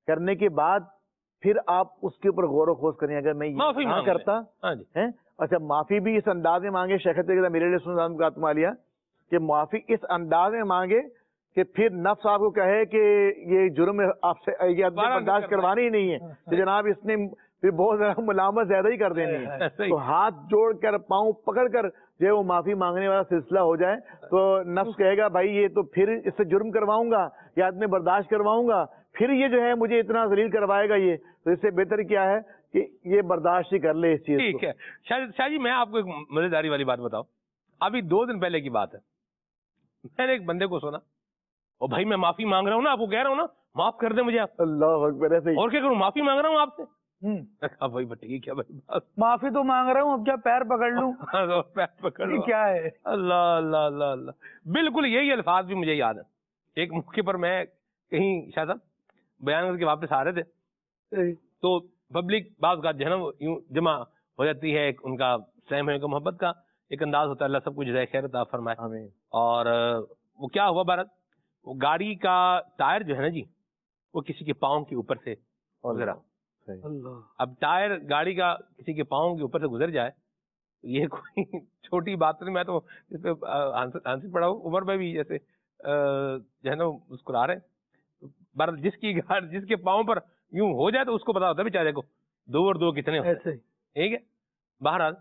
کرنے کے بعد پھر آپ اس کے اوپر غور و خوض کریں. اگر میں معافی یہ مانگ کرتا ہاں جی ہے اچھا معافی بھی اس انداز میں مانگے. شیخ طریقہ میرے لیے سنظام کا تم لیا کہ معافی اس انداز میں مانگے کہ پھر نفس آپ کو کہے کہ یہ جرم آپ سے یہ آدمی برداشت کروانا ہی نہیں ہے کہ جناب اس نے پھر بہت زیادہ ملامت زیادہ ہی کر دینی ہے. تو ہاتھ جوڑ کر پاؤں پکڑ کر جو وہ معافی مانگنے والا سلسلہ ہو جائے تو نفس کہے گا بھائی یہ تو پھر اس سے جرم کرواؤں گا یا آدمی برداشت کرواؤں گا پھر یہ جو ہے مجھے اتنا ذلیل کروائے گا. یہ تو اس سے بہتر کیا ہے کہ یہ برداشت ہی کر لے اس چیز کو. ٹھیک ہے شاہ جی میں آپ کو ایک مزیداری والی بات بتاؤں. ابھی دو دن پہلے کی بات ہے, میں نے ایک بندے کو سنا اور بھائی میں معافی مانگ رہا ہوں نا, آپ کو کہہ رہا ہوں نا معاف کر دیں مجھے آپ. اللہ اکبر. ایسے اور کیا کروں, معافی مانگ رہا ہوں آپ سے. بھائی بٹے کیا بھائی معافی تو مانگ رہا ہوں, اب کیا پیر پکڑ لوں پیر پکڑ لوں کیا ہے. اللہ اللہ اللہ اللہ. بالکل یہی الفاظ بھی مجھے یاد ہے. ایک موقع پر میں کہیں شاہ صاحب بیان کر کے واپس آ رہے تھے تو پبلک بعض کا جو ہے نا یوں جمع ہو جاتی ہے, ان کا سہم ہے کا محبت کا ایک انداز ہوتا ہے. اللہ سب کچھ جزائے خیر عطا فرمائے. اور وہ کیا ہوا بھارت, وہ گاڑی کا ٹائر جو ہے نا جی وہ کسی کے پاؤں کے اوپر سے گزرا. اب ٹائر گاڑی کا کسی کے پاؤں کے اوپر سے گزر جائے یہ کوئی چھوٹی بات نہیں. میں تو اس پہ آنسر پڑا ہوں, عمر میں بھی جیسے جو ہے نا مسکرا رہے ہیں. جس کی گاڑی جس کے پاؤں پر یوں ہو جائے تو اس کو پتا ہوتا ہے بیچارے کو دو اور دو کتنے ہوتے ہیں. ٹھیک ہے بہرحال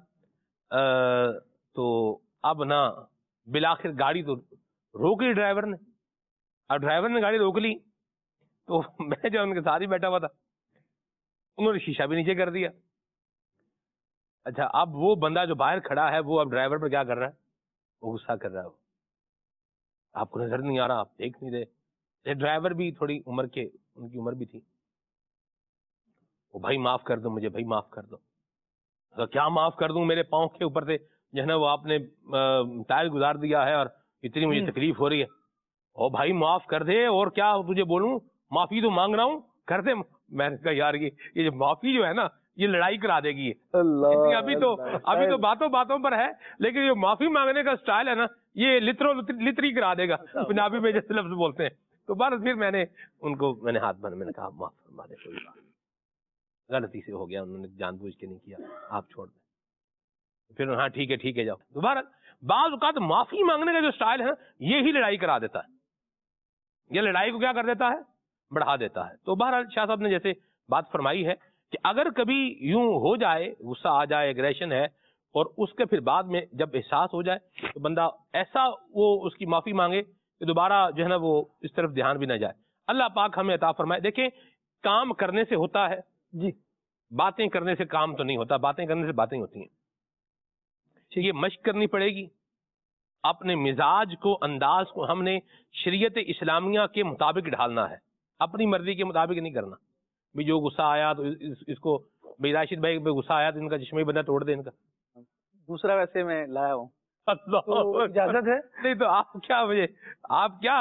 تو اب نا بالآخر گاڑی تو روک لی ڈرائیور نے. اب ڈرائیور نے گاڑی روک لی تو میں جو ان کے ساتھ ہی بیٹھا ہوا تھا انہوں نے شیشہ بھی نیچے کر دیا. اچھا اب وہ بندہ جو باہر کھڑا ہے وہ اب ڈرائیور پر کیا کر رہا ہے, وہ غصہ کر رہا ہے. آپ کو نظر نہیں آ رہا, آپ دیکھ نہیں رہے. ڈرائیور بھی تھوڑی عمر کے ان کی عمر بھی تھی. وہ بھائی معاف کر دو مجھے, بھائی معاف کر دو. تو کیا معاف کر دوں, میرے پاؤں کے اوپر سے جو ہے نا وہ آپ نے ٹائر گزار دیا ہے اور اتنی مجھے تکلیف ہو رہی ہے. او بھائی معاف کر دے, اور کیا تجھے بولوں, معافی تو مانگ رہا ہوں, کر دے. میں نے کہا یار یہ یہ جو معافی جو ہے نا یہ لڑائی کرا دے گی. ابھی تو ابھی تو باتوں باتوں پر ہے, لیکن یہ معافی مانگنے کا سٹائل ہے نا یہ لترو لتری کرا دے گا, پنجابی میں جیسے لفظ بولتے ہیں. تو بس پھر میں نے ان کو میں نے ہاتھ بند میں نے کہا معاف فرما دے, کوئی بات غلطی سے ہو گیا, انہوں نے جان بوجھ کے نہیں کیا, آپ چھوڑ دیں. پھر ہاں ٹھیک ہے ٹھیک ہے جاؤ. دوبارہ بعض اوقات معافی مانگنے کا جو سٹائل ہے نا یہی لڑائی کرا دیتا ہے, یہ لڑائی کو کیا کر دیتا ہے, بڑھا دیتا ہے. تو بہرحال شاہ صاحب نے جیسے بات فرمائی ہے کہ اگر کبھی یوں ہو جائے, غصہ آ جائے, ایگریشن ہے, اور اس کے پھر بعد میں جب احساس ہو جائے تو بندہ ایسا وہ اس کی معافی مانگے کہ دوبارہ جو ہے نا وہ اس طرف دھیان بھی نہ جائے. اللہ پاک ہمیں عطا فرمائے. دیکھیں کام کرنے سے ہوتا ہے جی, باتیں کرنے سے کام تو نہیں ہوتا, باتیں کرنے سے باتیں ہوتی ہیں. یہ مشق کرنی پڑے گی. اپنے مزاج کو, انداز کو ہم نے شریعت اسلامیہ کے مطابق ڈھالنا ہے, اپنی مرضی کے مطابق نہیں کرنا. بھی جو غصہ آیا تو اس, اس کو بھائی راشد بھائی پہ غصہ آیا تو ان کا چشمہ بندہ توڑ دے ان کا. دوسرا ویسے میں لایا ہوں, تو اجازت ہے نہیں تو آپ کیا مجھے آپ کیا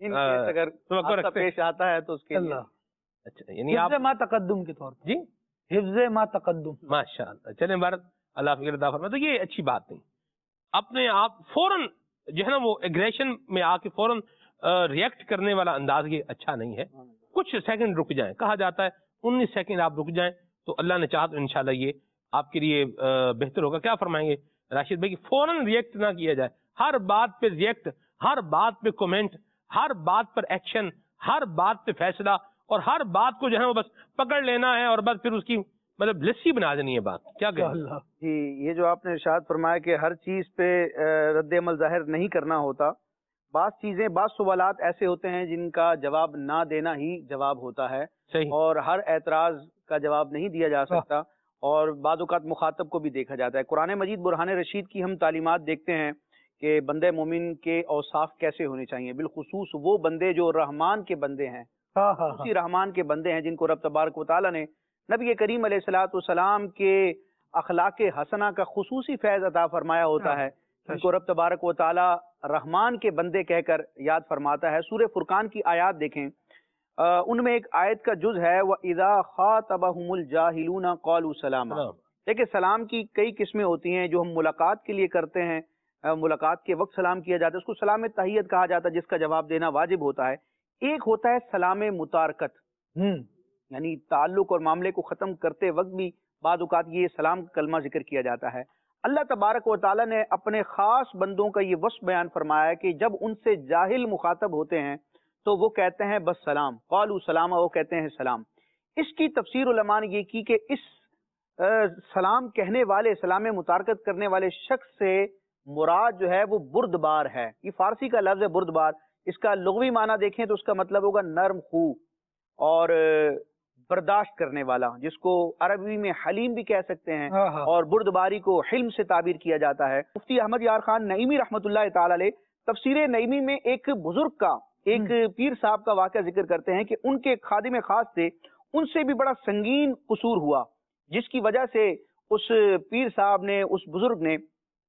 اگر پیش آتا ہے تو اس کے لیے. اچھا یعنی آپ حفظ ما تقدم کے طور پر. جی حفظ ما تقدم. ماشاء اللہ. چلیں بھارت اللہ فکر عطا فرمائے. تو یہ اچھی بات نہیں. اپنے آپ فوراً جو ہے نا وہ ایگریشن میں آ کے فوراً ریئیکٹ کرنے والا انداز یہ اچھا نہیں ہے. کچھ سیکنڈ رک جائیں, کہا جاتا ہے انیس سیکنڈ آپ رک جائیں تو اللہ نے چاہا تو انشاءاللہ یہ آپ کے لیے بہتر ہوگا. کیا فرمائیں گے راشد بھائی, فوراً ریئیکٹ نہ کیا جائے, ہر بات پہ ریئیکٹ, ہر بات پہ کومنٹ, ہر بات پر ایکشن, ہر بات پہ فیصلہ, اور ہر بات کو جو ہے وہ بس پکڑ لینا ہے اور بس پھر اس کی مطلب لسی بنا دینی ہے بات. کیا کہ جی یہ جو آپ نے ارشاد فرمایا کہ ہر چیز پہ رد عمل ظاہر نہیں کرنا ہوتا. بعض چیزیں, بعض سوالات ایسے ہوتے ہیں جن کا جواب نہ دینا ہی جواب ہوتا ہے, صحیح, اور ہر اعتراض کا جواب نہیں دیا جا سکتا, اور بعض اوقات مخاطب کو بھی دیکھا جاتا ہے. قرآن مجید برہان رشید کی ہم تعلیمات دیکھتے ہیں کہ بندے مومن کے اوصاف کیسے ہونے چاہیے, بالخصوص وہ بندے جو رحمان کے بندے ہیں, اسی رحمان کے بندے ہیں جن کو رب تبارک و تعالیٰ نے نبی کریم علیہ الصلوۃ والسلام کے اخلاق حسنہ کا خصوصی فیض عطا فرمایا ہوتا ہے, جن کو رب تبارک و تعالیٰ رحمان کے بندے کہہ کر یاد فرماتا ہے. سورہ فرقان کی آیات دیکھیں, ان میں ایک آیت کا جز ہے وَإِذَا خَاطَبَهُمُ الْجَاهِلُونَ قَالُوا سَلَامًا. دیکھیں سلام کی کئی قسمیں ہوتی ہیں جو ہم ملاقات کے لیے کرتے ہیں, ملاقات کے وقت سلام کیا جاتا ہے, اس کو سلام تحیت کہا جاتا ہے جس کا جواب دینا واجب ہوتا ہے. ایک ہوتا ہے سلام متارکت, یعنی تعلق اور معاملے کو ختم کرتے وقت بھی بعض اوقات یہ سلام کا کلمہ ذکر کیا جاتا ہے. اللہ تبارک و تعالیٰ نے اپنے خاص بندوں کا یہ وصف بیان فرمایا ہے کہ جب ان سے جاہل مخاطب ہوتے ہیں تو وہ کہتے ہیں بس سلام، قالوا سلام، وہ کہتے ہیں سلام. اس کی تفسیر علماء نے یہ کی کہ اس سلام کہنے والے، سلام متارکت کرنے والے شخص سے مراد جو ہے وہ بردبار ہے. یہ فارسی کا لفظ ہے بردبار. اس کا لغوی معنی دیکھیں تو اس کا مطلب ہوگا نرم خو اور برداشت کرنے والا، جس کو عربی میں حلیم بھی کہہ سکتے ہیں، اور بردباری کو حلم سے تعبیر کیا جاتا ہے. مفتی احمد یار خان نعیمی رحمۃ اللہ تعالی علیہ تفسیر نعیمی میں ایک بزرگ کا، ایک پیر صاحب کا واقعہ ذکر کرتے ہیں کہ ان کے خادم خاص تھے، ان سے بھی بڑا سنگین قصور ہوا، جس کی وجہ سے اس پیر صاحب نے، اس بزرگ نے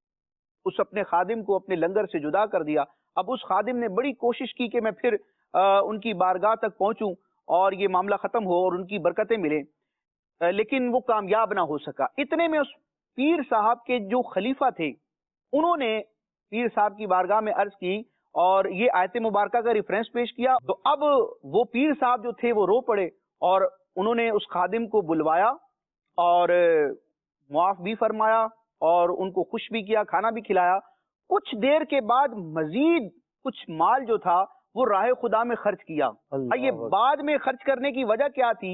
اس اپنے خادم کو اپنے لنگر سے جدا کر دیا. اب اس خادم نے بڑی کوشش کی کہ میں پھر ان کی بارگاہ تک پہنچوں اور یہ معاملہ ختم ہو اور ان کی برکتیں ملیں، لیکن وہ کامیاب نہ ہو سکا. اتنے میں اس پیر صاحب کے جو خلیفہ تھے انہوں نے پیر صاحب کی بارگاہ میں عرض کی اور یہ آیت مبارکہ کا ریفرنس پیش کیا. تو اب وہ پیر صاحب جو تھے وہ رو پڑے اور انہوں نے اس خادم کو بلوایا اور معاف بھی فرمایا اور ان کو خوش بھی کیا، کھانا بھی کھلایا. کچھ دیر کے بعد مزید کچھ مال جو تھا وہ راہ خدا میں خرچ کیا. یہ بعد میں خرچ کرنے کی وجہ کیا تھی؟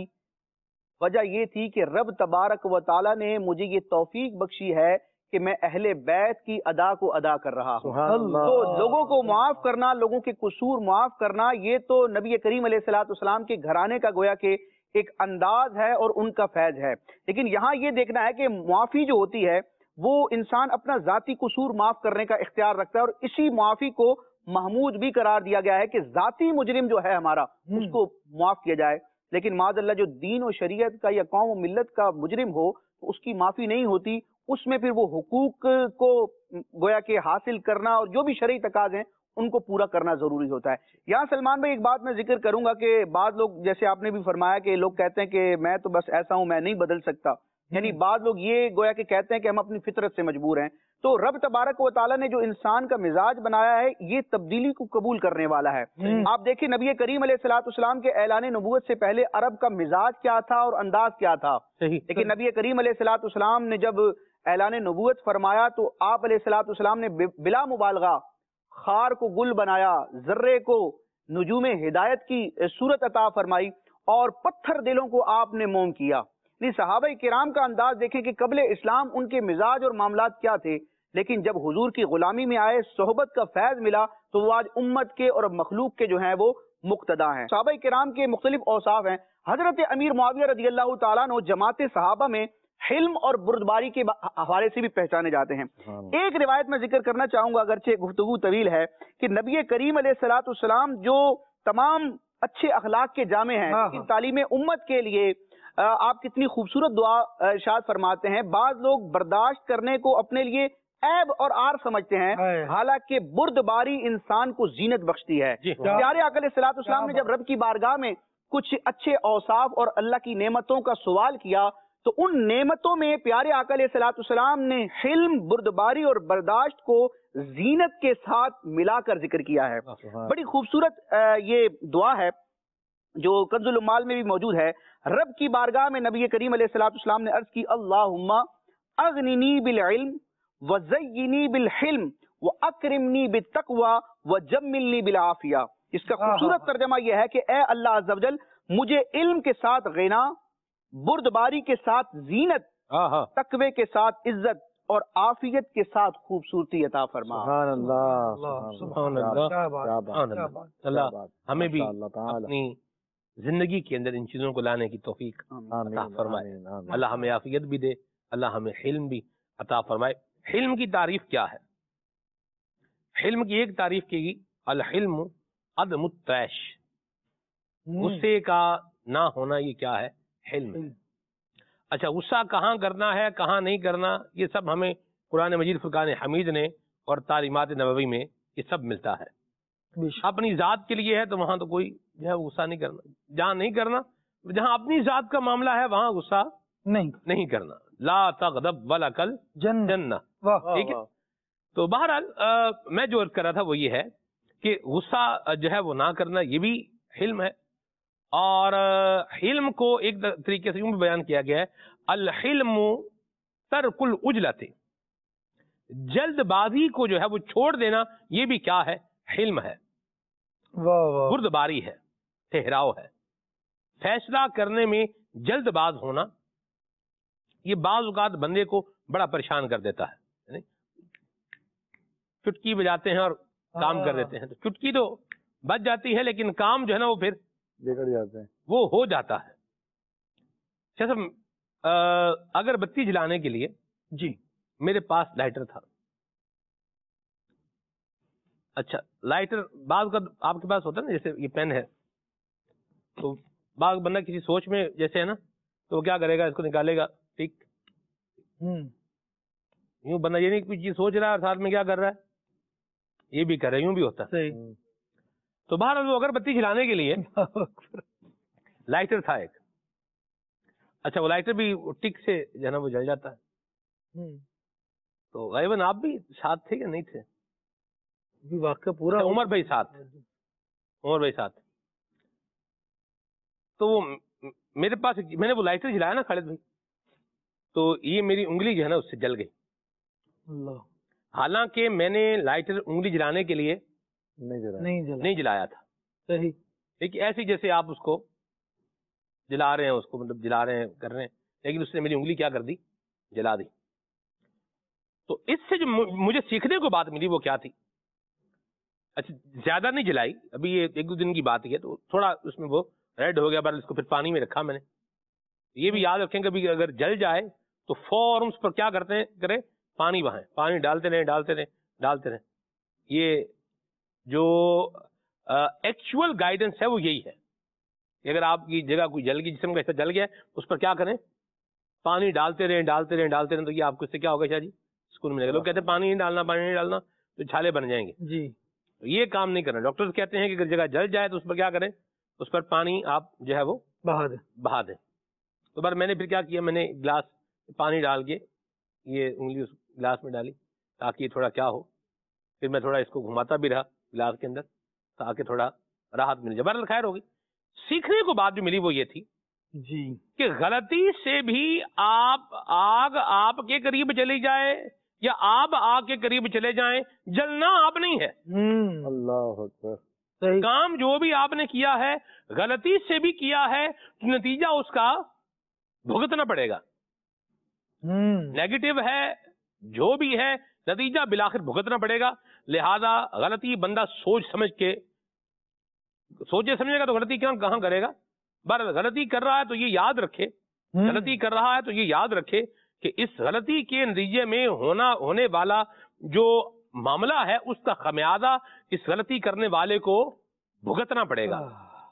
وجہ یہ تھی کہ رب تبارک و تعالیٰ نے مجھے یہ توفیق بخشی ہے کہ میں اہل بیت کی ادا کو ادا کر رہا ہوں. تو لوگوں کو معاف کرنا، لوگوں کے قصور معاف کرنا، یہ تو نبی کریم علیہ الصلوۃ والسلام کے گھرانے کا گویا کہ ایک انداز ہے اور ان کا فیض ہے. لیکن یہاں یہ دیکھنا ہے کہ معافی جو ہوتی ہے وہ انسان اپنا ذاتی قصور معاف کرنے کا اختیار رکھتا ہے، اور اسی معافی کو محمود بھی قرار دیا گیا ہے کہ ذاتی مجرم جو ہے ہمارا اس کو معاف کیا جائے. لیکن معاذ اللہ جو دین و شریعت کا یا قوم و ملت کا مجرم ہو تو اس کی معافی نہیں ہوتی. اس میں پھر وہ حقوق کو گویا کہ حاصل کرنا اور جو بھی شرعی تقاضے ہیں ان کو پورا کرنا ضروری ہوتا ہے. یہاں سلمان بھائی ایک بات میں ذکر کروں گا کہ بعض لوگ، جیسے آپ نے بھی فرمایا کہ لوگ کہتے ہیں کہ میں تو بس ایسا ہوں، میں نہیں بدل سکتا، یعنی بعض لوگ یہ گویا کہ کہتے ہیں کہ ہم اپنی فطرت سے مجبور ہیں. تو رب تبارک و تعالیٰ نے جو انسان کا مزاج بنایا ہے یہ تبدیلی کو قبول کرنے والا ہے. آپ دیکھیں نبی کریم علیہ الصلوۃ والسلام کے اعلان نبوت سے پہلے عرب کا مزاج کیا تھا اور انداز کیا تھا. لیکن نبی کریم علیہ الصلوۃ والسلام نے جب اعلان نبوت فرمایا تو آپ علیہ الصلوۃ والسلام نے بلا مبالغہ خار کو گل بنایا، ذرے کو نجوم ہدایت کی صورت عطا فرمائی اور پتھر دلوں کو آپ نے موم کیا. صحابہ کرام کا انداز دیکھیں کہ قبل اسلام ان کے مزاج اور معاملات کیا تھے، لیکن جب حضور کی غلامی میں آئے، صحبت کا فیض ملا، تو وہ آج امت کے اور مخلوق کے جو ہیں وہ مقتدا ہیں. صحابہ کرام کے مختلف اوصاف ہیں. حضرت امیر معاویہ رضی اللہ تعالیٰ عنہ جماعت صحابہ میں حلم اور بردباری کے حوالے سے بھی پہچانے جاتے ہیں. ایک روایت میں ذکر کرنا چاہوں گا، اگرچہ گفتگو طویل ہے، کہ نبی کریم علیہ الصلوۃ والسلام جو تمام اچھے اخلاق کے جامع ہیں، ان تعلیم امت کے لیے آپ کتنی خوبصورت دعا ارشاد فرماتے ہیں. بعض لوگ برداشت کرنے کو اپنے لیے عیب اور آر سمجھتے ہیں، حالانکہ بردباری انسان کو زینت بخشتی ہے. پیارے آقا علیہ الصلوۃ والسلام نے جب رب کی بارگاہ میں کچھ اچھے اوصاف اور اللہ کی نعمتوں کا سوال کیا تو ان نعمتوں میں پیارے آقا علیہ الصلوۃ والسلام نے حلم، بردباری اور برداشت کو زینت کے ساتھ ملا کر ذکر کیا ہے. بڑی خوبصورت یہ دعا ہے جو کنز العمال میں بھی موجود ہے. رب کی بارگاہ میں نبی کریم علیہ الصلوۃ والسلام نے عرض کی، اللہم اغننی بالعلم وزینی بالحلم واکرمنی بالتقوی وجملنی بالعافیہ. اس کا خوبصورت ترجمہ یہ ہے کہ اے اللہ عز و جل مجھے علم کے ساتھ غنا، بردباری کے ساتھ زینت، تقوی کے ساتھ عزت اور عافیت کے ساتھ خوبصورتی عطا فرما. سبحان اللہ، سبحان اللہ. اللہ ہمیں بھی اپنی زندگی کے اندر ان چیزوں کو لانے کی توفیق عطا فرمائے. اللہ ہمیں عافیت بھی دے، اللہ ہمیں حلم بھی عطا فرمائے. حلم کی تعریف کیا ہے؟ حلم کی ایک تعریف کی گئی، الحلم عدم الطیش، غصے کا نہ ہونا. یہ کیا ہے؟ حلم. اچھا، غصہ کہاں کرنا ہے، کہاں نہیں کرنا، یہ سب ہمیں قرآن مجید فرقان حمید نے اور تعلیمات نبوی میں یہ سب ملتا ہے. اپنی ذات کے لیے ہے تو وہاں تو کوئی جو ہے غصہ نہیں کرنا. جہاں نہیں کرنا، جہاں اپنی ذات کا معاملہ ہے وہاں غصہ نہیں نہیں کرنا. لا تغضب ولکل جنہ. ٹھیک ہے. تو بہرحال میں جو عرض کر رہا تھا وہ یہ ہے کہ غصہ جو ہے وہ نہ کرنا یہ بھی حلم ہے، اور حلم کو ایک طریقے سے یوں بھی بیان کیا گیا ہے، الحلم ترک العجلۃ، جلد بازی کو جو ہے وہ چھوڑ دینا، یہ بھی کیا ہے؟ حلم ہے، واہ واہ، بردباری ہے، ٹھہراؤ ہے، فیصلہ کرنے میں جلد باز ہونا، یہ بعض اوقات بندے کو بڑا پریشان کر دیتا ہے، چٹکی بجاتے ہیں اور کام کر دیتے ہیں، تو چٹکی تو بج جاتی ہے لیکن کام جو ہے نا وہ پھر بگڑ جاتے ہیں، وہ ہو جاتا ہے۔ جیسے اگر بتی جلانے کے لیے جی میرے پاس لائٹر تھا، اچھا لائٹر بعض کا آپ کے پاس ہوتا ہے نا، جیسے یہ پین ہے تو بعض بندہ کسی سوچ میں جیسے ہے نا تو وہ کیا کرے گا، اس کو نکالے گا، ٹھیک، یوں بندہ یہ نہیں کوئی چیز سوچ رہا ہے اور ساتھ میں کیا کر رہا ہے، یہ بھی کر رہا ہے، یوں بھی ہوتا ہے۔ صحیح، تو باہر وہ اگر بتی جلانے کے لیے لائٹر تھا ایک، اچھا وہ لائٹر بھی ٹک سے جو ہے نا وہ جل جاتا ہے، تو غالباً آپ بھی ساتھ تھے یا نہیں تھے؟ واقعہ پورا عمر بھائی ساتھ، عمر بھائی ساتھ، تو وہ میرے پاس میں نے وہ لائٹر جلایا نا خالد بھائی، تو یہ میری انگلی جو ہے نا اس سے جل گئی، اللہ، حالانکہ میں نے لائٹر انگلی جلانے کے لیے نہیں جلا نہیں جلا، نہیں جلایا تھا، صحیح، لیکن ایسی جیسے آپ اس کو جلا رہے ہیں، اس کو مطلب جلا رہے ہیں کر رہے ہیں، لیکن اس نے میری انگلی کیا کر دی، جلا دی۔ تو اس سے جو مجھے سیکھنے کو بات ملی وہ کیا تھی، اچھا زیادہ نہیں جلائی، ابھی یہ ایک دو دن کی بات ہی ہے، تو تھوڑا اس میں وہ ریڈ ہو گیا، بار اس کو پھر پانی میں رکھا میں نے۔ یہ بھی یاد رکھیں کہ اگر جل جائے تو فوراً اس پر کیا کرتے ہیں کرے پانی بہائیں، پانی ڈالتے رہیں ڈالتے رہیں ڈالتے رہیں۔ یہ جو ایکچوئل گائیڈنس ہے وہ یہی ہے کہ اگر آپ کی جگہ کوئی جل گئی، جسم کا حصہ جل گیا اس پر کیا کریں، پانی ڈالتے رہیں ڈالتے رہیں ڈالتے رہیں، تو یہ آپ کو اس سے کیا ہوگا شاہ جی، سکون ملے گا۔ لوگ کہتے ہیں پانی نہیں ڈالنا پانی نہیں ڈالنا تو چھالے بن جائیں گے، جی تو یہ کام نہیں کرنا۔ ڈاکٹر کہتے ہیں کہ اگر جگہ جل جائے تو اس پر کیا کریں، اس پر پانی آپ جو ہے وہ بہا دیں، بہا دیں۔ تو بار میں نے پھر کیا کیا، میں نے گلاس پانی ڈال کے یہ انگلی اس گلاس میں ڈالی تاکہ یہ تھوڑا کیا ہو، پھر میں تھوڑا اس کو گھماتا بھی رہا گلاس کے اندر تاکہ تھوڑا راحت مل جائے۔ بہرحال خیر ہوگی۔ سیکھنے کو بات جو ملی وہ یہ تھی جی کہ غلطی سے بھی آپ آگ آپ کے قریب چلی جائے یا آپ آگ کے قریب چلے جائیں، جلنا آپ نہیں ہے۔ ہوں، اللہ اکبر، صحیح، کام جو بھی آپ نے کیا ہے غلطی سے بھی کیا ہے تو نتیجہ اس کا بھگتنا پڑے گا، ہوں، نیگیٹو ہے جو بھی ہے نتیجہ بالآخر بھگتنا پڑے گا۔ لہذا غلطی بندہ سوچ سمجھ کے سوچے سمجھے گا تو غلطی کہاں کہاں کرے گا۔ بر غلطی کر رہا ہے تو یہ یاد رکھے، غلطی کر رہا ہے تو یہ یاد رکھے کہ اس غلطی کے نتیجے میں ہونا ہونے والا جو معاملہ ہے اس کا خمیازہ اس غلطی کرنے والے کو بھگتنا پڑے گا۔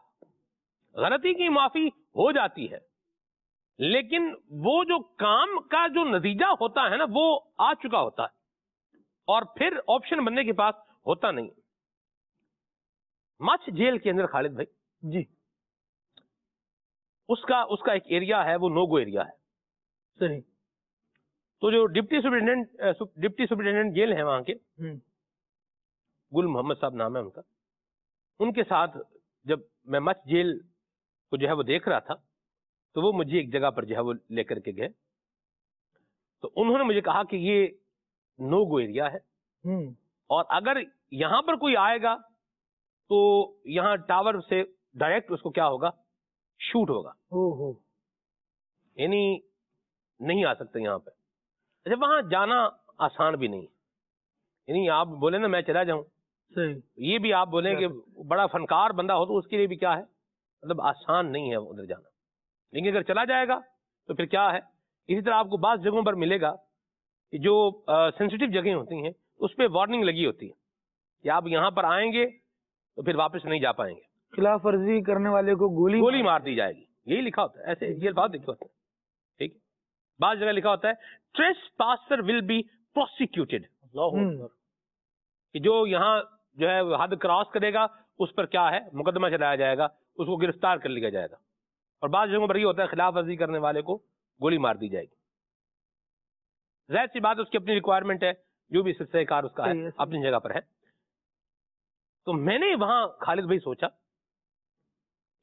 غلطی کی معافی ہو جاتی ہے لیکن وہ جو کام کا جو نتیجہ ہوتا ہے نا وہ آ چکا ہوتا ہے اور پھر آپشن بننے کے پاس ہوتا نہیں۔ مچھ جیل کے اندر خالد بھائی جی اس کا اس کا ایک ایریا ہے وہ نو گو ایریا ہے، صحیح، تو جو deputy superintendent deputy superintendent jail ہے وہاں کے، ہوں، گل محمد صاحب نام ہے ان کا، ان کے ساتھ جب میں مچھ جیل کو جو ہے وہ دیکھ رہا تھا تو وہ مجھے ایک جگہ پر جو ہے وہ لے کر کے گئے، تو انہوں نے مجھے کہا کہ یہ نو گو ایریا ہے ہوں، اور اگر یہاں پر کوئی آئے گا تو یہاں ٹاور سے ڈائریکٹ اس کو کیا ہوگا، شوٹ ہوگا، او ہو، یعنی نہیں آ سکتے یہاں پہ۔ اچھا وہاں جانا آسان بھی نہیں ہے، یعنی آپ بولیں نا میں چلا جاؤں، صحیح، یہ بھی آپ بولیں کہ بڑا فنکار بندہ ہو تو اس کے لیے بھی کیا ہے، مطلب آسان نہیں ہے ادھر جانا، لیکن اگر چلا جائے گا تو پھر کیا ہے۔ اسی طرح آپ کو بعض جگہوں پر ملے گا کہ جو سینسیٹیو جگہیں ہوتی ہیں اس پہ وارننگ لگی ہوتی ہے کہ آپ یہاں پر آئیں گے تو پھر واپس نہیں جا پائیں گے، خلاف ورزی کرنے والے کو گولی گولی مار دی جائے گی، یہی لکھا ہوتا ہے، ایسے یہ الفاظ لکھے ہوتے ہیں، ٹھیک ہے۔ بعض جگہ لکھا ہوتا ہے trespasser will be prosecuted, کہ جو یہاں جو ہے حد کراس کرے گا اس پر کیا ہے مقدمہ چلایا جائے گا، اس کو گرفتار کر لیا جائے گا، اور بعض جگہوں پر یہ ہوتا ہے خلاف ورزی کرنے والے کو گولی مار دی جائے گی۔ ظاہر سی بات اس کی اپنی ریکوائرمنٹ ہے، جو بھی سلسلہ کار اس کا ہے اپنی جگہ پر ہے۔ تو میں نے وہاں خالد بھائی سوچا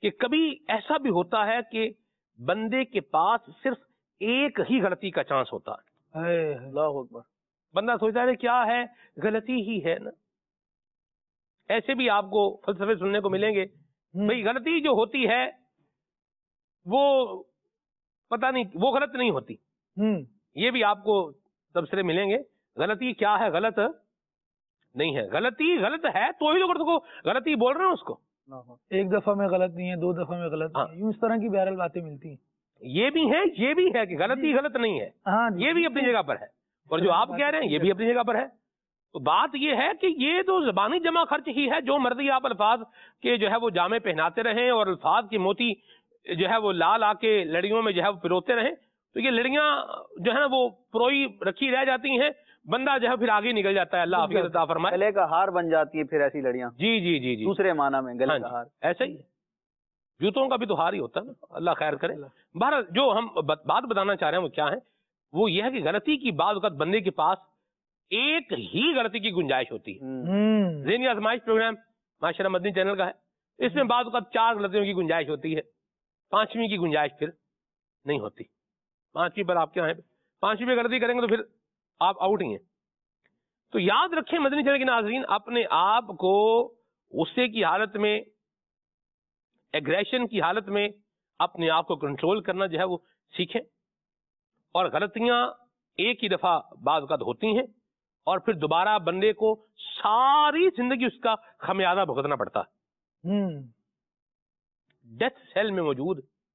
کہ کبھی ایسا بھی ہوتا ہے کہ بندے کے پاس صرف ایک ہی غلطی کا چانس ہوتا ہے. اللہ اکبر. بندہ سوچتا ہے کیا ہے, غلطی ہی ہے نا. ایسے بھی آپ کو فلسفے سننے کو ملیں گے. بھئی غلطی جو ہوتی ہے وہ پتہ نہیں, وہ غلط نہیں ہوتی. یہ بھی آپ کو تبصرے ملیں گے. غلطی کیا ہے, غلط نہیں ہے. غلطی غلط ہے تو ہی لوگ کو غلطی بول رہے ہیں اس کو. ایک دفعہ میں غلط نہیں ہے, دو دفعہ میں غلط نہیں ہے, یوں اس طرح کی بہرحال باتیں ملتی ہیں. یہ بھی ہے, یہ بھی ہے کہ غلطی غلط نہیں ہے, یہ بھی اپنی جگہ پر ہے. اور جو آپ کہہ رہے ہیں یہ بھی اپنی جگہ پر ہے. تو بات یہ ہے کہ یہ تو زبانی جمع خرچ ہی ہے. جو مرضی آپ الفاظ کے جو ہے وہ جامے پہناتے رہیں اور الفاظ کی موتی جو ہے وہ لا لا کے لڑیوں میں جو ہے وہ پروتے رہیں, تو یہ لڑیاں جو ہے نا وہ پروئی رکھی رہ جاتی ہیں. بندہ جو ہے پھر آگے نکل جاتا ہے. اللہ حافظ عطا فرمائے. گلے کا ہار بن جاتی ہے پھر ایسی لڑیاں. جی جی جی جی دوسرے معنی میں گلے کا ہار. ایسا ہی ہے, جوتوں کا بھی تو ہار ہی ہوتا ہے نا. اللہ خیر کرے. بہرحال جو ہم بات بتانا چاہ رہے ہیں وہ کیا ہے, وہ یہ ہے کہ غلطی کی بعض اوقات بندے کے پاس ایک ہی غلطی کی گنجائش ہوتی ہے. ذہنی آزمائش پروگرام ماشاءاللہ مدنی چینل کا ہے. اس میں بعض اوقات چار غلطیوں کی گنجائش ہوتی ہے, پانچویں کی گنجائش پھر نہیں ہوتی. پانچویں پر آپ کیا ہیں, پانچویں پہ غلطی کریں گے تو پھر آپ آؤٹ ہی ہیں. تو یاد رکھیں مدنی چینل کے ناظرین, اپنے آپ کو غصے کی حالت میں, ایگریشن کی حالت میں اپنے آپ کو کنٹرول کرنا جو ہے وہ سیکھیں. اور غلطیاں ایک ہی دفعہ بعض اوقات ہوتی ہیں اور پھر دوبارہ بندے کو ساری زندگی اس کا خمیازہ بھگتنا پڑتا ہے. ڈیتھ سیل میں موجود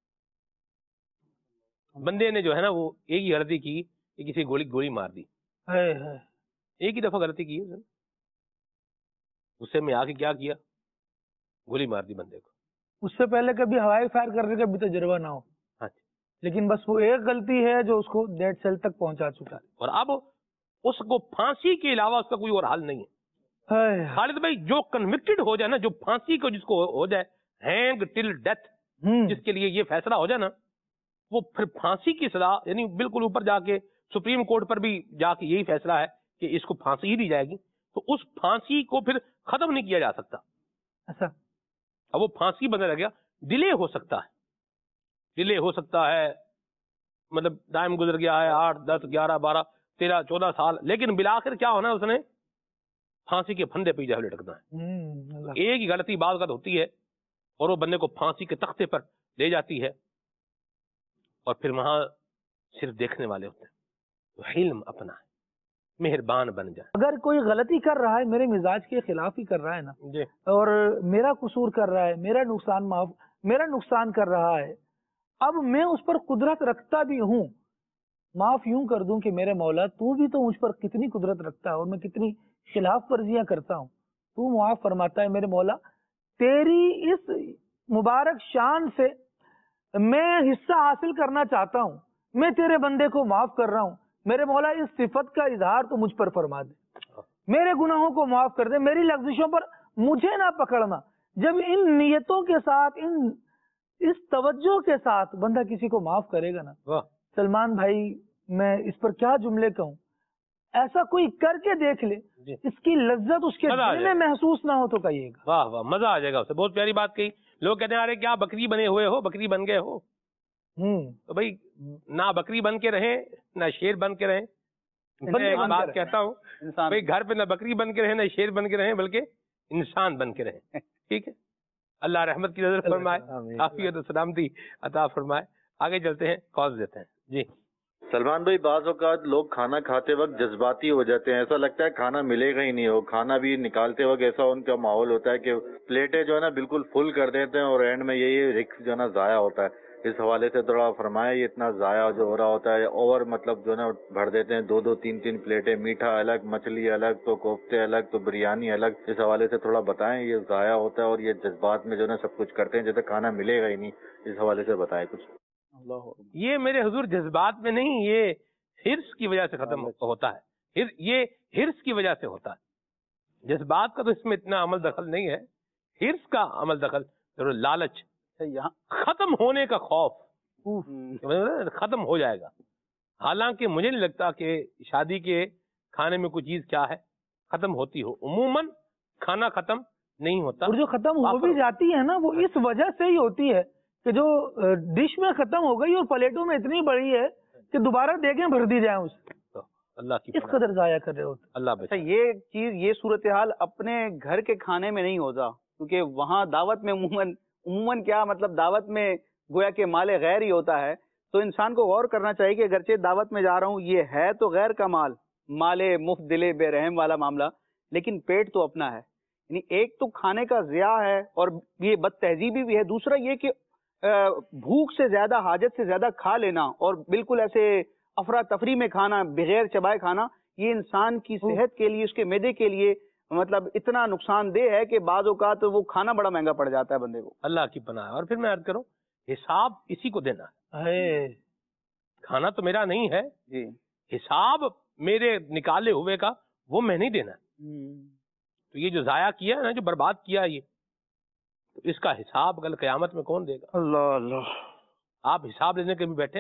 بندے نے جو ہے نا وہ ایک ہی غلطی کی کہ کسی گولی گولی مار دی. ایک ہی دفعہ غلطی کی ہے, غصے میں آ کے کیا کیا, گولی مار دی بندے کو. اس سے پہلے کبھی ہوائی فائر کرنے کا بھی تجربہ نہ ہو, لیکن بس وہ ایک غلطی ہے جو اس کو ڈیڈ سیل تک پہنچا چکا ہے. اور اب اس کو پھانسی کے علاوہ اس کا کوئی اور حل نہیں ہے. خالد بھائی جو کنوکٹڈ ہو جائے نا, جو پھانسی کو جس کو ہو جائے, ہینگ ٹل ڈیتھ, جس کے لیے یہ فیصلہ ہو جائے نا, وہ پھر پھانسی کی سزا, یعنی بالکل اوپر جا کے سپریم کورٹ پر بھی جا کے یہی فیصلہ ہے کہ اس کو پھانسی ہی دی جائے گی. تو اس پھانسی کو پھر ختم نہیں کیا جا سکتا. ایسا اب وہ پھانسی بندہ رہ گیا, ڈیلے ہو سکتا ہے, ڈیلے ہو سکتا ہے, مطلب ٹائم گزر گیا ہے آٹھ دس گیارہ بارہ تیرہ چودہ سال, لیکن بالآخر کیا ہونا ہے, اس نے پھانسی کے پھندے پہ جو ہے لٹکنا ہے. ایک ہی غلطی بعض اوقات ہوتی ہے اور وہ بندے کو پھانسی کے تختے پر لے جاتی ہے, اور پھر وہاں صرف دیکھنے والے ہوتے ہیں. تو علم اپنا ہے, مہربان بن جائے. اگر کوئی غلطی کر رہا ہے, میرے مزاج کے خلاف ہی کر رہا ہے نا, اور میرا قصور کر رہا ہے, میرا نقصان معاف میرا نقصان کر رہا ہے, اب میں اس پر قدرت رکھتا بھی ہوں, معاف یوں کر دوں کہ میرے مولا تو بھی تو مجھ پر کتنی قدرت رکھتا ہے اور میں کتنی خلاف ورزیاں کرتا ہوں, تو معاف فرماتا ہے. میرے مولا تیری اس مبارک شان سے میں حصہ حاصل کرنا چاہتا ہوں, میں تیرے بندے کو معاف کر رہا ہوں. میرے مولا اس صفت کا اظہار تو مجھ پر فرما دے, میرے گناہوں کو معاف کر دے, میری لغزشوں پر مجھے نہ پکڑنا. جب ان نیتوں کے ساتھ, ان اس توجہ کے ساتھ بندہ کسی کو معاف کرے گا نا, سلمان بھائی میں اس پر کیا جملے کہوں, ایسا کوئی کر کے دیکھ لے, اس کی لذت اس کے دل میں محسوس نہ ہو تو کہیے گا واہ واہ, مزہ آ جائے گا اسے. بہت پیاری بات کہی. لوگ کہتے ہیں ارے کیا بکری بنے ہوئے ہو, بکری بن گئے ہو. تو بھائی نہ بکری بن کے رہیں نہ شیر بن کے رہیں. میں ایک بات کہتا ہوں, بھائی گھر پہ نہ بکری بن کے رہیں نہ شیر بن کے رہیں, بلکہ انسان بن کے رہیں. ٹھیک ہے, اللہ رحمت کی نظر فرمائے, عافیت و سلامتی عطا فرمائے. آگے چلتے ہیں, کال دیتے ہیں. جی سلمان بھائی, بعض اوقات لوگ کھانا کھاتے وقت جذباتی ہو جاتے ہیں, ایسا لگتا ہے کھانا ملے گا ہی نہیں ہو. کھانا بھی نکالتے وقت ایسا ان کا ماحول ہوتا ہے کہ پلیٹیں جو ہے نا بالکل فل کر دیتے ہیں اور اینڈ میں یہی رکس جو ہے نا ضائع ہوتا ہے. اس حوالے سے تھوڑا فرمایا, یہ اتنا ضائع جو ہو رہا ہوتا ہے, اور مطلب جو ہے نا بھر دیتے ہیں دو دو تین تین پلیٹیں, میٹھا الگ, مچھلی الگ, تو کوفتے الگ, تو بریانی الگ. اس حوالے سے تھوڑا بتائیں, یہ ضائع ہوتا ہے اور یہ جذبات میں جو ہے نا سب کچھ کرتے ہیں جیسے کھانا ملے گا ہی نہیں. اس حوالے سے بتائیں کچھ. یہ میرے حضور جذبات میں نہیں, یہ ہرس کی وجہ سے ختم ہوتا ہے. یہ ہرس کی وجہ سے ہوتا ہے. جذبات کا تو اس میں اتنا عمل دخل نہیں ہے, ہرس کا عمل دخل, لالچ, یہاں ختم ہونے کا خوف, ختم ہو جائے گا. حالانکہ مجھے نہیں لگتا کہ شادی کے کھانے میں کوئی چیز کیا ہے ختم ہوتی ہو. عموماً کھانا ختم نہیں ہوتا. اور جو ختم ہو بھی جاتی ہے نا وہ اس وجہ سے ہی ہوتی ہے کہ جو ڈش میں ختم ہو گئی اور پلیٹوں میں اتنی بڑی ہے کہ دوبارہ دیگیں بھر دی جائیں اس اللہ کی اس قدر ضائع کر رہے ہوتے. اللہ اچھا یہ چیز یہ صورتحال اپنے گھر کے کھانے میں نہیں ہوتا، کیونکہ وہاں دعوت میں عموماً عموماً کیا مطلب دعوت میں گویا کہ مال غیر ہی ہوتا ہے. تو انسان کو غور کرنا چاہیے کہ اگرچہ دعوت میں جا رہا ہوں یہ ہے تو غیر کا مال، مال مفت دلے بے رحم والا معاملہ، لیکن پیٹ تو اپنا ہے. یعنی ایک تو کھانے کا ضیاع ہے اور یہ بد تہذیبی بھی ہے، دوسرا یہ کہ بھوک سے زیادہ حاجت سے زیادہ کھا لینا اور بالکل ایسے افراتفری میں کھانا، بغیر چبائے کھانا، یہ انسان کی صحت کے لیے، اس کے معدے کے لیے مطلب اتنا نقصان دہ ہے کہ بعض اوقات وہ کھانا بڑا مہنگا پڑ جاتا ہے بندے کو. اللہ کی پناہ. اور پھر میں عرض کروں حساب اسی کو دینا ہے. کھانا تو میرا نہیں ہے جی، حساب میرے نکالے ہوئے کا وہ میں نہیں دینا. تو یہ جو ضائع کیا ہے نا، جو برباد کیا ہے، یہ اس کا حساب کل قیامت میں کون دے گا؟ اللہ اللہ. آپ حساب لینے کے بھی بیٹھے.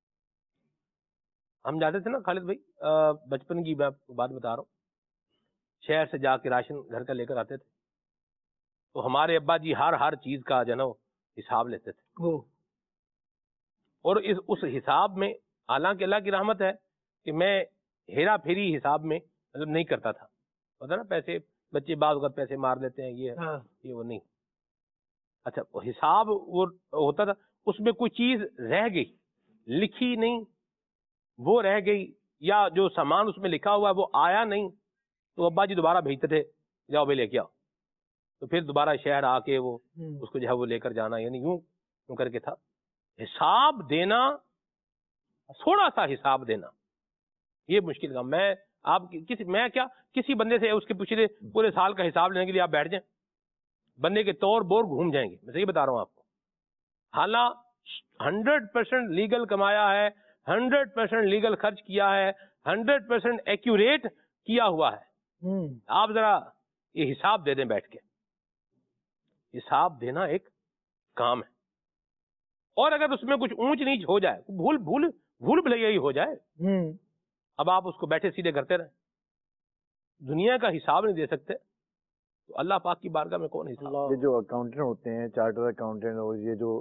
ہم جاتے تھے نا خالد بھائی، بچپن کی میں آپ کو بات بتا رہا ہوں، شہر سے جا کے راشن گھر کا لے کر آتے تھے تو ہمارے ابا جی ہر ہر چیز کا جو ہے نا حساب لیتے تھے. اور اس اس حساب میں حالانکہ اللہ کی رحمت ہے کہ میں ہیرا پھیری حساب میں مطلب نہیں کرتا تھا. پتا نا پیسے بچے بعض اوقات پیسے مار دیتے ہیں، یہ یہ وہ نہیں. اچھا حساب وہ ہوتا تھا، اس میں کوئی چیز رہ گئی لکھی نہیں، وہ رہ گئی، یا جو سامان اس میں لکھا ہوا ہے وہ آیا نہیں، تو ابا جی دوبارہ بھیجتے تھے جاؤ بھائی لے کے آؤ. تو پھر دوبارہ شہر آ کے وہ اس کو جو ہے وہ لے کر جانا، یعنی یوں یوں کر کے تھا. حساب دینا، تھوڑا سا حساب دینا یہ مشکل کام. میں آپ کسی میں کیا کسی بندے سے اس کے پچھلے پورے سال کا حساب لینے کے لیے آپ بیٹھ جائیں، بندے کے طور بور گھوم جائیں گے. میں صحیح بتا رہا ہوں آپ کو. حالانکہ ہنڈریڈ پرسینٹ لیگل کمایا ہے، ہنڈریڈ پرسینٹ لیگل خرچ کیا ہے، ہنڈریڈ پرسینٹ ایکوریٹ کیا ہوا ہے. آپ ذرا یہ حساب دے دیں بیٹھ کے. حساب دینا ایک کام ہے، اور اگر اس میں کچھ اونچ نیچ ہو جائے، بھول بھول بھول بھلیا ہی ہو جائے، اب آپ اس کو بیٹھے سیدھے کرتے رہیں، دنیا کا حساب نہیں دے سکتے تو اللہ پاک کی بارگاہ میں کون حساب؟ یہ جو اکاؤنٹنٹ ہوتے ہیں، چارٹر اکاؤنٹنٹ، اور یہ جو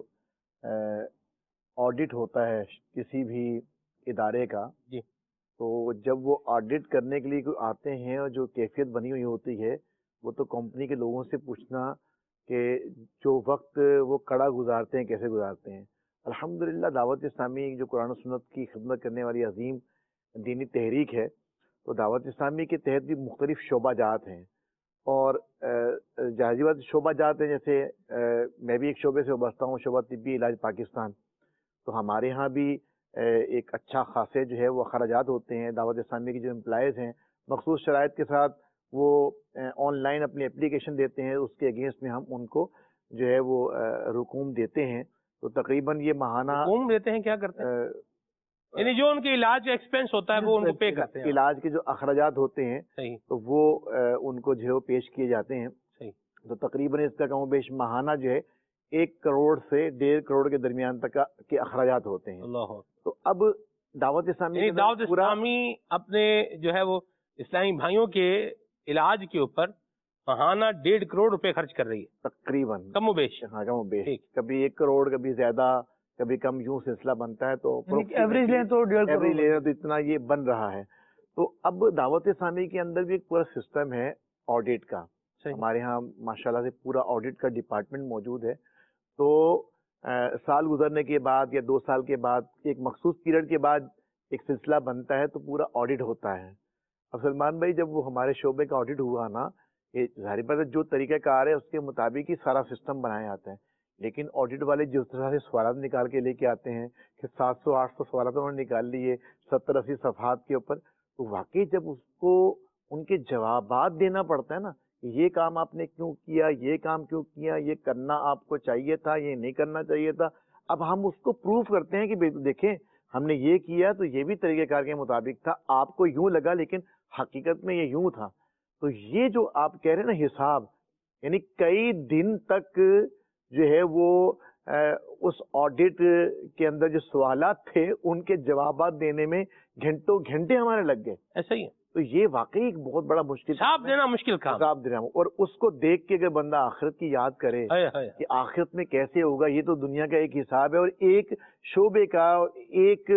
آڈٹ ہوتا ہے کسی بھی ادارے کا، جی، تو جب وہ آڈٹ کرنے کے لیے آتے ہیں اور جو کیفیت بنی ہوئی ہوتی ہے، وہ تو کمپنی کے لوگوں سے پوچھنا کہ جو وقت وہ کڑا گزارتے ہیں کیسے گزارتے ہیں. الحمدللہ دعوت اسلامی جو قرآن و سنت کی خدمت کرنے والی عظیم دینی تحریک ہے، تو دعوت اسلامی کے تحت بھی مختلف شعبہ جات ہیں، اور جہازی بات شعبہ جات ہیں. جیسے میں بھی ایک شعبے سے وابستہ ہوں، شعبہ طبی علاج پاکستان. تو ہمارے ہاں بھی ایک اچھا خاصے جو ہے وہ اخراجات ہوتے ہیں. دعوت اسلامی کی جو امپلائیز ہیں مخصوص شرائط کے ساتھ وہ آن لائن اپنی اپلیکیشن دیتے ہیں، اس کے اگینسٹ میں ہم ان کو جو ہے وہ رقوم دیتے ہیں. تو تقریباً یہ ماہانہ رقوم دیتے ہیں، کیا کرتے ہیں؟ یعنی جو ان کے علاج کا ایکسپینس ہوتا ہے وہ ان کو پے کرتے ہیں. علاج کے جو اخراجات ہوتے ہیں صحیح، تو وہ ان کو جو ہے وہ پیش کیے جاتے ہیں. صحیح. تو تقریباً اس کا کم و بیش ماہانہ جو ہے ایک کروڑ سے ڈیڑھ کروڑ کے درمیان تک کے اخراجات ہوتے ہیں. اللہ. تو اب دعوت اسلامی یعنی دعوت اسلامی اپنے جو ہے وہ اسلامی بھائیوں کے علاج کے اوپر ماہانہ ڈیڑھ کروڑ روپے خرچ کر رہی ہے تقریباً، کم و بیش. ہاں کم و بیش، کبھی ایک کروڑ کبھی زیادہ کبھی کم، یوں سلسلہ بنتا ہے. تو ایوریج لیں تو ڈیڑھ کروڑ ایوریج لیں تو اتنا یہ بن رہا ہے. تو اب دعوت اسلامی کے اندر بھی ایک پورا سسٹم ہے آڈٹ کا. ہمارے ہاں ماشاءاللہ سے پورا آڈٹ کا ڈپارٹمنٹ موجود ہے. تو سال گزرنے کے بعد یا دو سال کے بعد ایک مخصوص پیریڈ کے بعد ایک سلسلہ بنتا ہے تو پورا آڈٹ ہوتا ہے. اب سلمان بھائی جب وہ ہمارے شعبے کا آڈٹ ہوا نا، یہ ظاہر بات ہے جو طریقہ کار ہے اس کے مطابق ہی سارا سسٹم بنایا جاتا ہے. لیکن آڈٹ والے جس طرح سے سوالات نکال کے لے کے آتے ہیں کہ سات سو آٹھ سو سوالات انہوں نے نکال لیے ستر اسی صفحات کے اوپر، تو واقعی جب اس کو ان کے جوابات دینا پڑتا ہے نا، یہ کام آپ نے کیوں کیا، یہ کام کیوں کیا، یہ کرنا آپ کو چاہیے تھا، یہ نہیں کرنا چاہیے تھا. اب ہم اس کو پروف کرتے ہیں کہ دیکھیں ہم نے یہ کیا تو یہ بھی طریقہ کار کے مطابق تھا، آپ کو یوں لگا لیکن حقیقت میں یہ یوں تھا. تو یہ جو آپ کہہ رہے ہیں نا حساب، یعنی کئی دن تک جو ہے وہ اس آڈٹ کے اندر جو سوالات تھے ان کے جوابات دینے میں گھنٹوں گھنٹے ہمارے لگ گئے. ایسا ہی ہے. تو یہ واقعی ایک بہت بڑا مشکل حساب دینا مشکل کام، حساب دینا، اور اس کو دیکھ کے اگر بندہ آخرت کی یاد کرے کہ آخرت میں کیسے ہوگا، یہ تو دنیا کا ایک حساب ہے اور ایک شعبے کا، ایک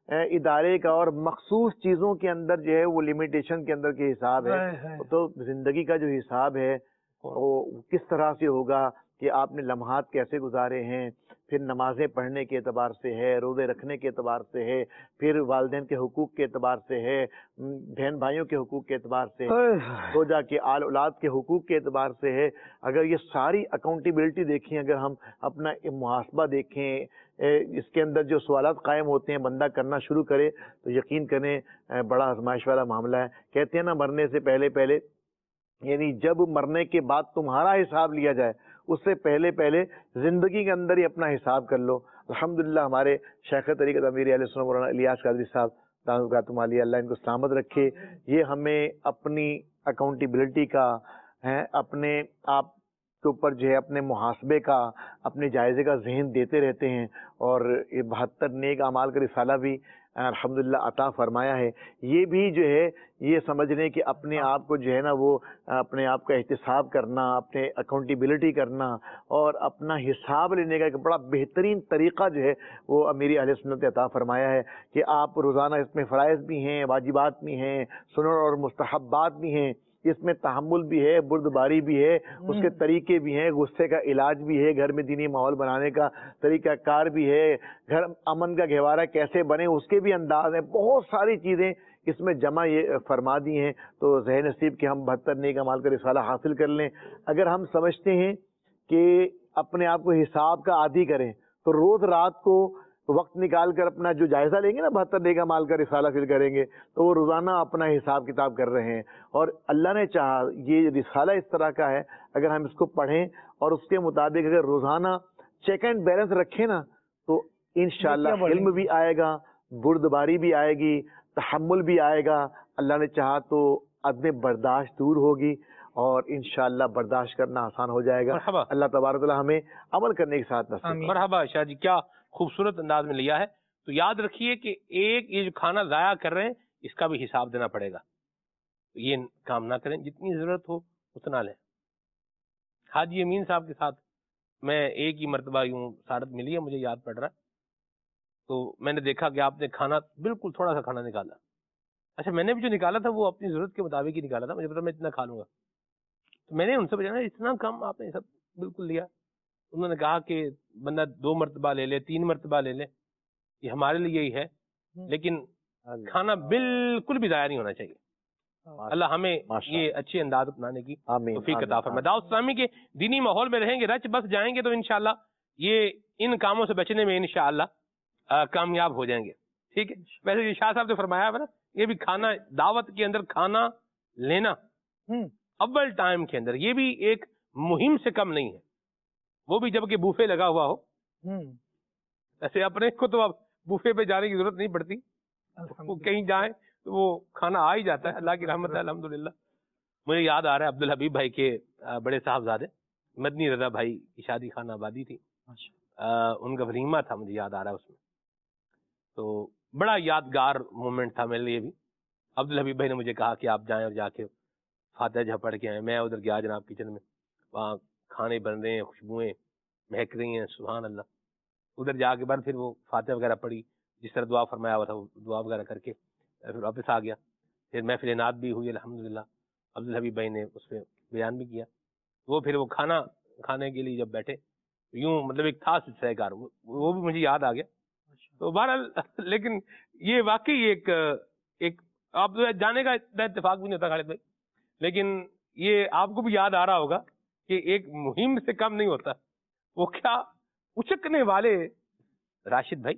ادارے کا اور مخصوص چیزوں کے اندر جو ہے وہ لمیٹیشن کے اندر کے حساب ہے، تو زندگی کا جو حساب ہے وہ کس طرح سے ہوگا کہ آپ نے لمحات کیسے گزارے ہیں، پھر نمازیں پڑھنے کے اعتبار سے ہے، روزے رکھنے کے اعتبار سے ہے، پھر والدین کے حقوق کے اعتبار سے ہے، بہن بھائیوں کے حقوق کے اعتبار سے، زوجہ کے آل اولاد کے حقوق کے اعتبار سے ہے۔ اگر یہ ساری اکاؤنٹیبلٹی دیکھیں، اگر ہم اپنا محاسبہ دیکھیں، اس کے اندر جو سوالات قائم ہوتے ہیں بندہ کرنا شروع کرے تو یقین کریں بڑا آزمائش والا معاملہ ہے۔ کہتے ہیں نا مرنے سے پہلے پہلے، یعنی جب مرنے کے بعد تمہارا حساب لیا جائے اس سے پہلے پہلے زندگی کے اندر ہی اپنا حساب کر لو۔ الحمدللہ ہمارے شیخ طریقت امیر اہل سنت مولانا الیاس قادری صاحب دامت برکاتہم عالیہ، اللہ ان کو سلامت رکھے، یہ ہمیں اپنی اکاؤنٹیبلٹی کا ہے، اپنے آپ کے اوپر جو ہے اپنے محاسبے کا، اپنے جائزے کا ذہن دیتے رہتے ہیں، اور یہ بہتر نیک اعمال کا رسالہ بھی الحمدللہ عطا فرمایا ہے۔ یہ بھی جو ہے یہ سمجھنے کہ اپنے آپ کو جو ہے نا وہ اپنے آپ کا احتساب کرنا، اپنے اکاؤنٹیبلٹی کرنا اور اپنا حساب لینے کا ایک بڑا بہترین طریقہ جو ہے وہ امیر اہل سنت عطا فرمایا ہے کہ آپ روزانہ اس میں فرائض بھی ہیں، واجبات بھی ہیں، سنن اور مستحبات بھی ہیں، اس میں تحمل بھی ہے، بردباری بھی ہے، اس کے طریقے بھی ہیں، غصے کا علاج بھی ہے، گھر میں دینی ماحول بنانے کا طریقہ کار بھی ہے، گھر امن کا گہوارہ کیسے بنے اس کے بھی انداز ہیں، بہت ساری چیزیں اس میں جمع یہ فرما دی ہیں۔ تو ذہن نصیب کہ ہم بہتر نیک اعمال کا رسالہ حاصل کر لیں۔ اگر ہم سمجھتے ہیں کہ اپنے آپ کو حساب کا عادی کریں تو روز رات کو وقت نکال کر اپنا جو جائزہ لیں گے نا، بہتر نیک اعمال کا رسالہ پھر کریں گے تو وہ روزانہ اپنا حساب کتاب کر رہے ہیں، اور اللہ نے چاہا یہ رسالہ اس طرح کا ہے اگر ہم اس کو پڑھیں اور اس کے مطابق اگر روزانہ چیک اینڈ بیلنس رکھیں نا تو انشاءاللہ علم بھی آئے گا، بردباری بھی آئے گی، تحمل بھی آئے گا، اللہ نے چاہا تو عدم برداشت دور ہوگی اور انشاءاللہ برداشت کرنا آسان ہو جائے گا۔ مرحبا۔ اللہ تبارک و تعالی ہمیں عمل کرنے کے ساتھ نصیب۔ مرحبا شاہ جی، کیا خوبصورت انداز میں لیا ہے۔ تو یاد رکھیے کہ ایک یہ جو کھانا ضائع کر رہے ہیں اس کا بھی حساب دینا پڑے گا، یہ کام نہ کریں، جتنی ضرورت ہو اتنا لیں۔ حاجی امین صاحب کے ساتھ میں ایک ہی مرتبہ یوں سعادت ملی ہے، مجھے یاد پڑ رہا ہے، تو میں نے دیکھا کہ آپ نے کھانا بالکل تھوڑا سا کھانا نکالا۔ اچھا، میں نے بھی جو نکالا تھا وہ اپنی ضرورت کے مطابق ہی نکالا تھا، مجھے پتا میں اتنا کھا لوں گا، تو میں نے ان سے پوچھا اتنا کم آپ نے سب بالکل لیا؟ انہوں نے کہا کہ بندہ دو مرتبہ لے لے، تین مرتبہ لے لے، یہ ہمارے لیے ہی ہے، لیکن کھانا بالکل بھی ضائع نہیں ہونا چاہیے۔ اللہ ہمیں یہ اچھے انداز اپنانے کی توفیق عطا فرمائے۔ دعوت اسلامی کے دینی ماحول میں رہیں گے، رچ بس جائیں گے تو انشاءاللہ یہ ان کاموں سے بچنے میں انشاءاللہ کامیاب ہو جائیں گے۔ ٹھیک ہے، ویسے یہ شاہ صاحب نے فرمایا ہے نا، یہ بھی کھانا دعوت کے اندر کھانا لینا اول ٹائم کے اندر یہ بھی ایک مہم سے کم نہیں ہے، وہ بھی جب کہ بوفے لگا ہوا ہو۔ ایسے اپنے کو تو اب بوفے پہ جانے کی ضرورت نہیں پڑتی، وہ کہیں جائیں تو وہ کھانا آ ہی جاتا ہے، اللہ کی رحمت ہے الحمدللہ۔ مجھے یاد آ رہا ہے عبدالحبیب بھائی کے بڑے صاحبزادے مدنی رضا بھائی کی شادی خانہ آبادی تھی، ان کا ولیمہ تھا، مجھے یاد آ رہا ہے اس میں، تو بڑا یادگار مومنٹ تھا میرے لیے بھی۔ عبدالحبیب بھائی نے مجھے کہا کہ آپ جائیں اور جا کے فاتحہ جہاں پڑھ کے آئے۔ میں ادھر گیا جناب کچن میں، وہاں کھانے بن رہے ہیں، خوشبوئیں مہک رہی ہیں، سبحان اللہ۔ ادھر جا کے بعد پھر وہ فاتحہ وغیرہ پڑھی، جس طرح دعا فرمایا ہوا تھا وہ دعا وغیرہ کر کے پھر واپس آ گیا۔ پھر محفل نعت بھی ہوئی الحمدللہ، عبدالحبیب بھائی نے اس پہ بیان بھی کیا۔ وہ پھر وہ کھانا کھانے کے لیے جب بیٹھے یوں مطلب ایک تھا سلسلہ کار، وہ بھی مجھے یاد آ گیا۔ تو بہرحال لیکن یہ واقعی ایک ایک آپ جانے کا اتفاق بھی نہیں ہوتا خالد بھائی، لیکن یہ آپ کو بھی یاد آ رہا ہوگا کہ ایک مہم سے کم نہیں ہوتا۔ وہ کیا اچکنے والے راشد بھائی،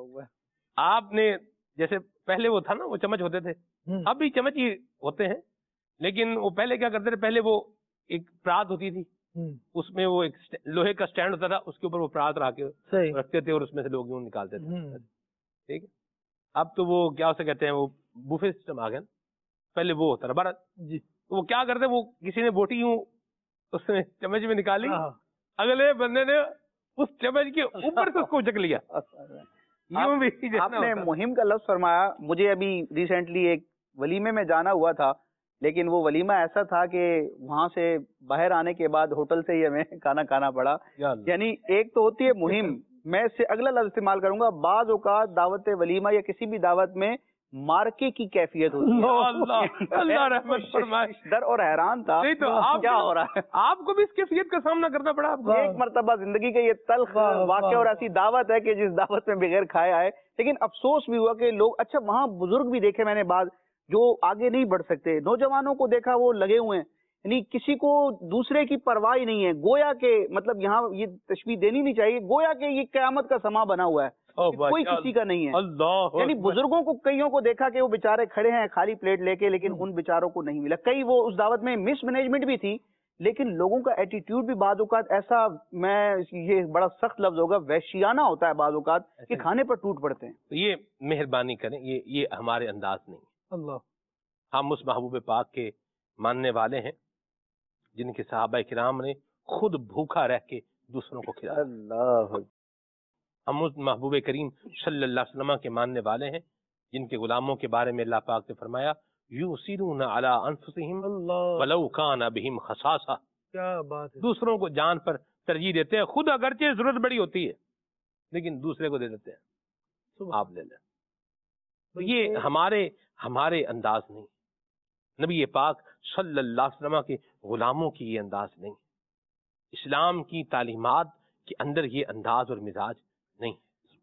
آپ نے جیسے پہلے وہ تھا نا، وہ چمچ ہوتے تھے، اب بھی چمچ ہی ہوتے ہیں، لیکن وہ پہلے کیا کرتے تھے، پہلے وہ ایک پرات ہوتی تھی، اس میں وہ ایک لوہے کا سٹینڈ ہوتا تھا، اس کے اوپر وہ پرات رکھ کے رکھتے تھے اور اس میں سے لوگ یوں نکالتے تھے۔ ٹھیک ہے، اب تو وہ کیا اسے کہتے ہیں، وہ بوفے سسٹم آ گیا نا، پہلے وہ ہوتا تھا جی، تو وہ کیا کرتے، وہ کسی نے بوٹی یوں اس نے چمچ میں نکالی، اگلے بندے نے اس چمچ کے اوپر سے اس کو اچک لیا۔ آپ نے مہم کا لفظ فرمایا، مجھے ابھی ریسنٹلی ایک वलीमे में जाना हुआ था, लेकिन वो वलीमा ऐसा था कि वहां से बाहर आने के बाद होटल से ही हमें खाना खाना पड़ा। यानी एक तो होती है मुहिम, मैं इससे अगला लफ्ज इस्तेमाल करूंगा, बाज औकात दावत वलीमा या किसी भी दावत में मार्के की कैफियत होती है। अल्लाह अल्लाह रहमत फरमाए। डर और हैरान था नहीं तो आप क्या हो रहा है। आपको भी इस कैफियत का सामना करना पड़ा आपको। एक मर्तबा जिंदगी का ये तल्ख वाक़या और ऐसी दावत है कि जिस दावत में बगैर खाए आए, लेकिन अफसोस भी हुआ कि लोग, अच्छा वहाँ बुजुर्ग भी देखे मैंने बाद जो आगे नहीं बढ़ सकते, नौजवानों को देखा वो लगे हुए हैं, यानी किसी को दूसरे की परवाह ही नहीं है। गोया के मतलब यहाँ ये तशबीह देनी नहीं चाहिए, गोया के ये क़यामत का समा बना हुआ है, कोई किसी का नहीं है। अल्लाह यानी बुजुर्गों को कईयों को देखा कि वो बेचारे खड़े हैं खाली प्लेट लेके, लेकिन उन बेचारों को नहीं मिला। कई वो उस दावत में मिस मैनेजमेंट भी थी, लेकिन लोगों का एटीट्यूड भी बाद औक़ात ऐसा, मैं ये बड़ा सख्त लफ्ज होगा, वहशियाना होता है बाद औक़ात कि खाने पर टूट पड़ते हैं। तो ये मेहरबानी करें, ये ये हमारे अंदाज नहीं है। अल्लाह। हम उस महबूब पाक के मानने वाले हैं जिनके सहाबा किराम ने खुद भूखा रह के दूसरों को खिलाया। अल्लाह। हम उस महबूब करीम सल्लल्लाहु अलैहि वसल्लम के मानने वाले हैं जिनके गुलामों के बारे में अल्लाह पाक ने फरमाया, युसिरूना अला अनफुसिहिम वलौ काना बिहिम खसासा। क्या बात है। दूसरों को जान पर तरजीह देते हैं, खुद अगरचे जरूरत बड़ी होती है लेकिन दूसरे को दे देते हैं, आप ले लें। तो ये हमारे हमारे अंदाज नहीं, नबी पाक सल्लल्लाहु अलैहि वसल्लम के गुलामों की ये अंदाज नहीं, इस्लाम की तालीमात के अंदर ये अंदाज और मिजाज नहीं।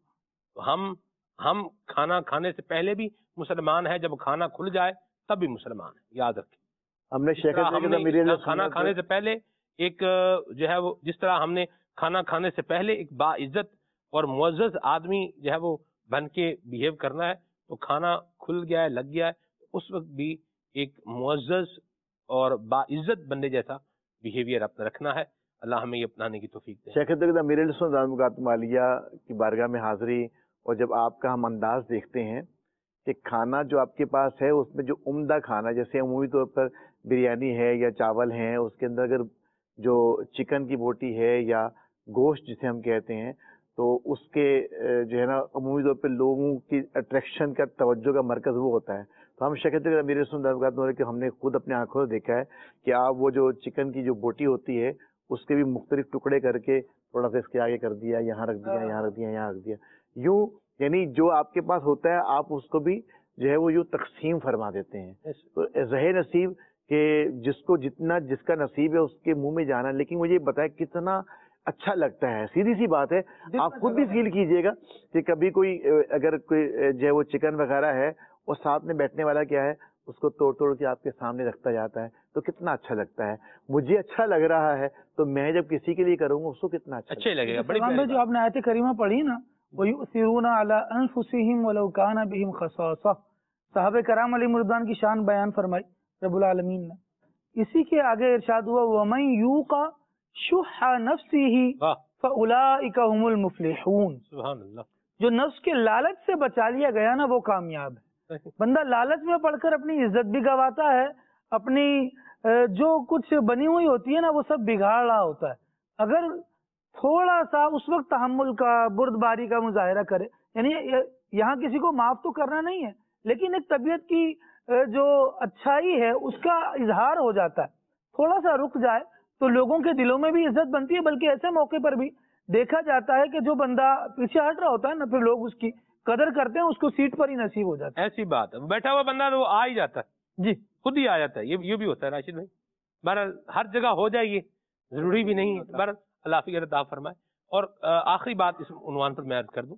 तो हम हम खाना खाने से पहले भी मुसलमान है, जब खाना खुल जाए तब भी मुसलमान है, याद रखें। हमने जिस तरह हमने खाना खाने से पहले एक जो है वो, जिस तरह हमने खाना खाने से पहले एक बाइज्जत और मुअज़्ज़ज़ आदमी जो है वो बन के बिहेव करना है, तो खाना खुल गया है, लग गया है, उस वक्त भी एक मुअज़्ज़ज़ और बाइज्जत बनने जैसा बिहेवियर अपना रखना है। अल्लाह हमें ये अपनाने की तौफीक दे। शेख अमीरुल मालिया की बारगाह में हाजिरी, और जब आपका हम अंदाज देखते हैं कि खाना जो आपके पास है उसमें जो उम्दा खाना, जैसे अमूमी तौर पर बिरयानी है या चावल हैं, उसके अंदर अगर जो चिकन की बोटी है या गोश्त जिसे हम कहते हैं, तो उसके जो है ना अमूमी तौर पर लोगों की अट्रैक्शन का, तवज्जो का मरकज़ वो होता है। तो हम शक्ल अमीर कि हमने खुद अपने आंखों से देखा है कि आप वो जो चिकन की जो बोटी होती है उसके भी मुख्तलिफ टुकड़े करके थोड़ा सा इसके आगे कर दिया, यहाँ रख दिया, यहाँ रख दिया, यहाँ रख दिया, यूं यानी जो आपके पास होता है आप उसको भी जो है वो यूं तकसीम फरमा देते हैं। तो ज़हे नसीब कि जिसको जितना जिसका नसीब है उसके मुंह में जाना। लेकिन मुझे बताया कितना अच्छा लगता है, सीधी सी बात है, आप खुद भी फील कीजिएगा कि कभी कोई अगर कोई जो है वो चिकन वगैरह है और साथ में बैठने वाला क्या है उसको तोड़ तोड़ के आपके सामने रखता जाता है, तो कितना अच्छा लगता है। मुझे अच्छा लग रहा है तो मैं जब किसी के लिए करूंगा उसको कितना अच्छा अच्छा लगेगा। बड़ी भाई जो आपने आयत करीमा पढ़ी ना, वो युसिरूना अला अनफुसिहिम वलौ काना बिहिम खसासा, साहबे कराम अली मुर्दान की शान बयान फरमाई रब्बुल आलमीन ने। इसी के आगे इरशाद हुआ, वमन यूका शुहा नफ्सिही फउलाइका हुमुल मुफलिहून। सुभान अल्लाह। जो नफ्स के लालच से बचा लिया गया ना वो कामयाब है। बंदा लालच में पड़कर अपनी इज्जत भी गवाता है, अपनी जो कुछ बनी हुई होती है ना वो सब बिगाड़ रहा होता है। अगर थोड़ा सा उस वक्त तहम्मुल का, बुर्दबारी का मुजाहिरा करे, यानी यहाँ किसी को माफ तो करना नहीं है, लेकिन एक तबीयत की जो अच्छाई है उसका इजहार हो जाता है, थोड़ा सा रुक जाए तो लोगों के दिलों में भी इज्जत बनती है। बल्कि ऐसे मौके पर भी देखा जाता है कि जो बंदा पीछे हट रहा होता है ना, फिर लोग उसकी कदर करते हैं, उसको सीट पर ही नसीब हो जाता है। ऐसी बात है, बैठा हुआ बंदा तो वो आ ही जाता है जी, खुद ही आ जाता है। ये ये भी होता है राशिद भाई। बहरहाल हर जगह हो जाए ये जरूरी भी नहीं है। बहरहाल अल्लाह फिर अता फरमाए। और आखिरी बात इस उन्वान पर मैं अर्ज कर दूं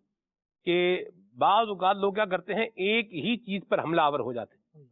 कि बाज़ औक़ात लोग क्या करते हैं, एक ही चीज पर हमलावर हो जाते हैं।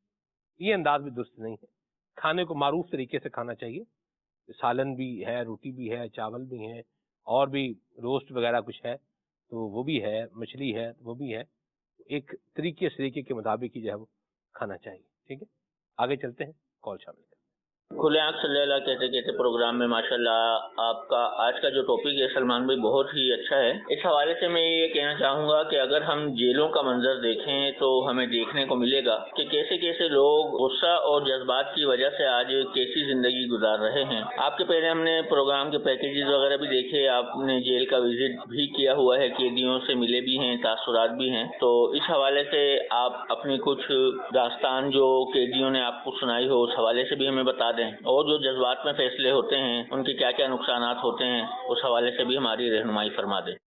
ये अंदाज भी दुरुस्त नहीं है। खाने को मारूफ तरीके से खाना चाहिए। सालन भी है, रोटी भी है, चावल भी है, और भी रोस्ट वगैरह कुछ है तो वो भी है, मछली है तो वो भी है। एक तरीके सरीके के मुताबिक ही जो है वो खाना चाहिए। ठीक है, आगे चलते हैं, कॉल शामिल करें। کھلے آنکھ صلی اللہ کہتے کہتے پروگرام میں ماشاءاللہ آپ کا آج کا جو ٹاپک ہے سلمان بھائی بہت ہی اچھا ہے. اس حوالے سے میں یہ کہنا چاہوں گا کہ اگر ہم جیلوں کا منظر دیکھیں تو ہمیں دیکھنے کو ملے گا کہ کیسے کیسے لوگ غصہ اور جذبات کی وجہ سے آج کیسی زندگی گزار رہے ہیں. آپ کے پہلے ہم نے پروگرام کے پیکیجز وغیرہ بھی دیکھے, آپ نے جیل کا وزٹ بھی کیا ہوا ہے, قیدیوں سے ملے بھی ہیں, تاثرات بھی ہیں. تو اس حوالے سے آپ اپنی کچھ داستان جو قیدیوں نے آپ کو سنائی ہو اس حوالے سے بھی ہمیں بتا دیں, اور جو جذبات میں فیصلے ہوتے ہیں ان کے کیا کیا نقصانات ہوتے ہیں اس حوالے سے بھی ہماری رہنمائی فرما دیں.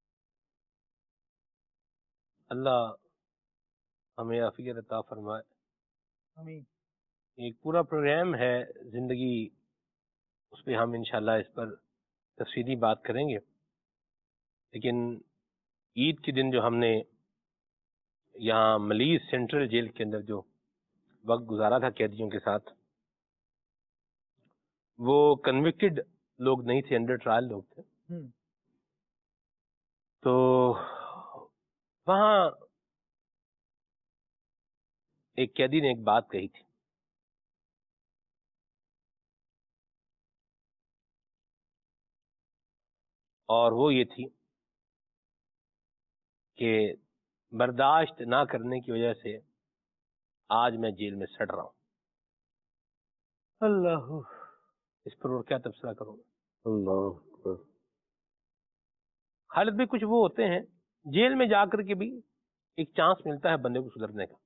اللہ ہمیں عافیت عطا فرمائے. آمین. ایک پورا پروگرام ہے زندگی, اس پہ ہم انشاءاللہ اس پر تفصیلی بات کریں گے, لیکن عید کے دن جو ہم نے یہاں ملیز سینٹرل جیل کے اندر جو وقت گزارا تھا قیدیوں کے ساتھ, وہ کنوکٹڈ لوگ نہیں تھے, انڈر ٹرائل لوگ تھے. تو وہاں ایک قیدی نے ایک بات کہی تھی, اور وہ یہ تھی کہ برداشت نہ کرنے کی وجہ سے آج میں جیل میں سڑ رہا ہوں. اللہ, اس پر اور کیا تبصرہ کروں گا. اللہ خالد بھی کچھ وہ ہوتے ہیں جیل میں جا کر کے بھی ایک چانس ملتا ہے بندے کو سدھرنے کا,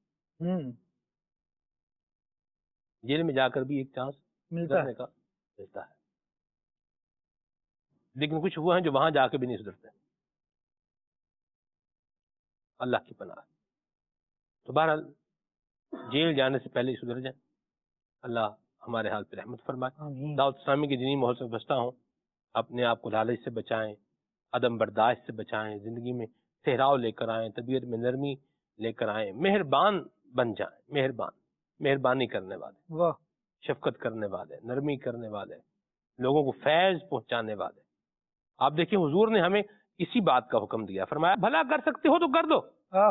جیل میں جا کر بھی ایک چانس سدھرنے کا ملتا ہے, لیکن کچھ وہ ہیں جو وہاں جا کے بھی نہیں سدھرتے. اللہ کی پناہ. تو بہرحال جیل جانے سے پہلے ہی سدھر جائیں, اللہ ہمارے حال پہ رحمت فرمائے. دعوت اسلامی کے دینی ماحول سے بچتا ہوں, اپنے آپ کو لالچ سے بچائیں, عدم برداشت سے بچائیں, زندگی میں ٹھہراؤ لے کر آئیں, طبیعت میں نرمی لے کر آئیں, مہربان بن جائیں. مہربان, مہربانی کرنے والے, واہ, شفقت کرنے والے, نرمی کرنے والے, لوگوں کو فیض پہنچانے والے. آپ دیکھیں حضور نے ہمیں اسی بات کا حکم دیا, فرمایا بھلا کر سکتے ہو تو کر دو.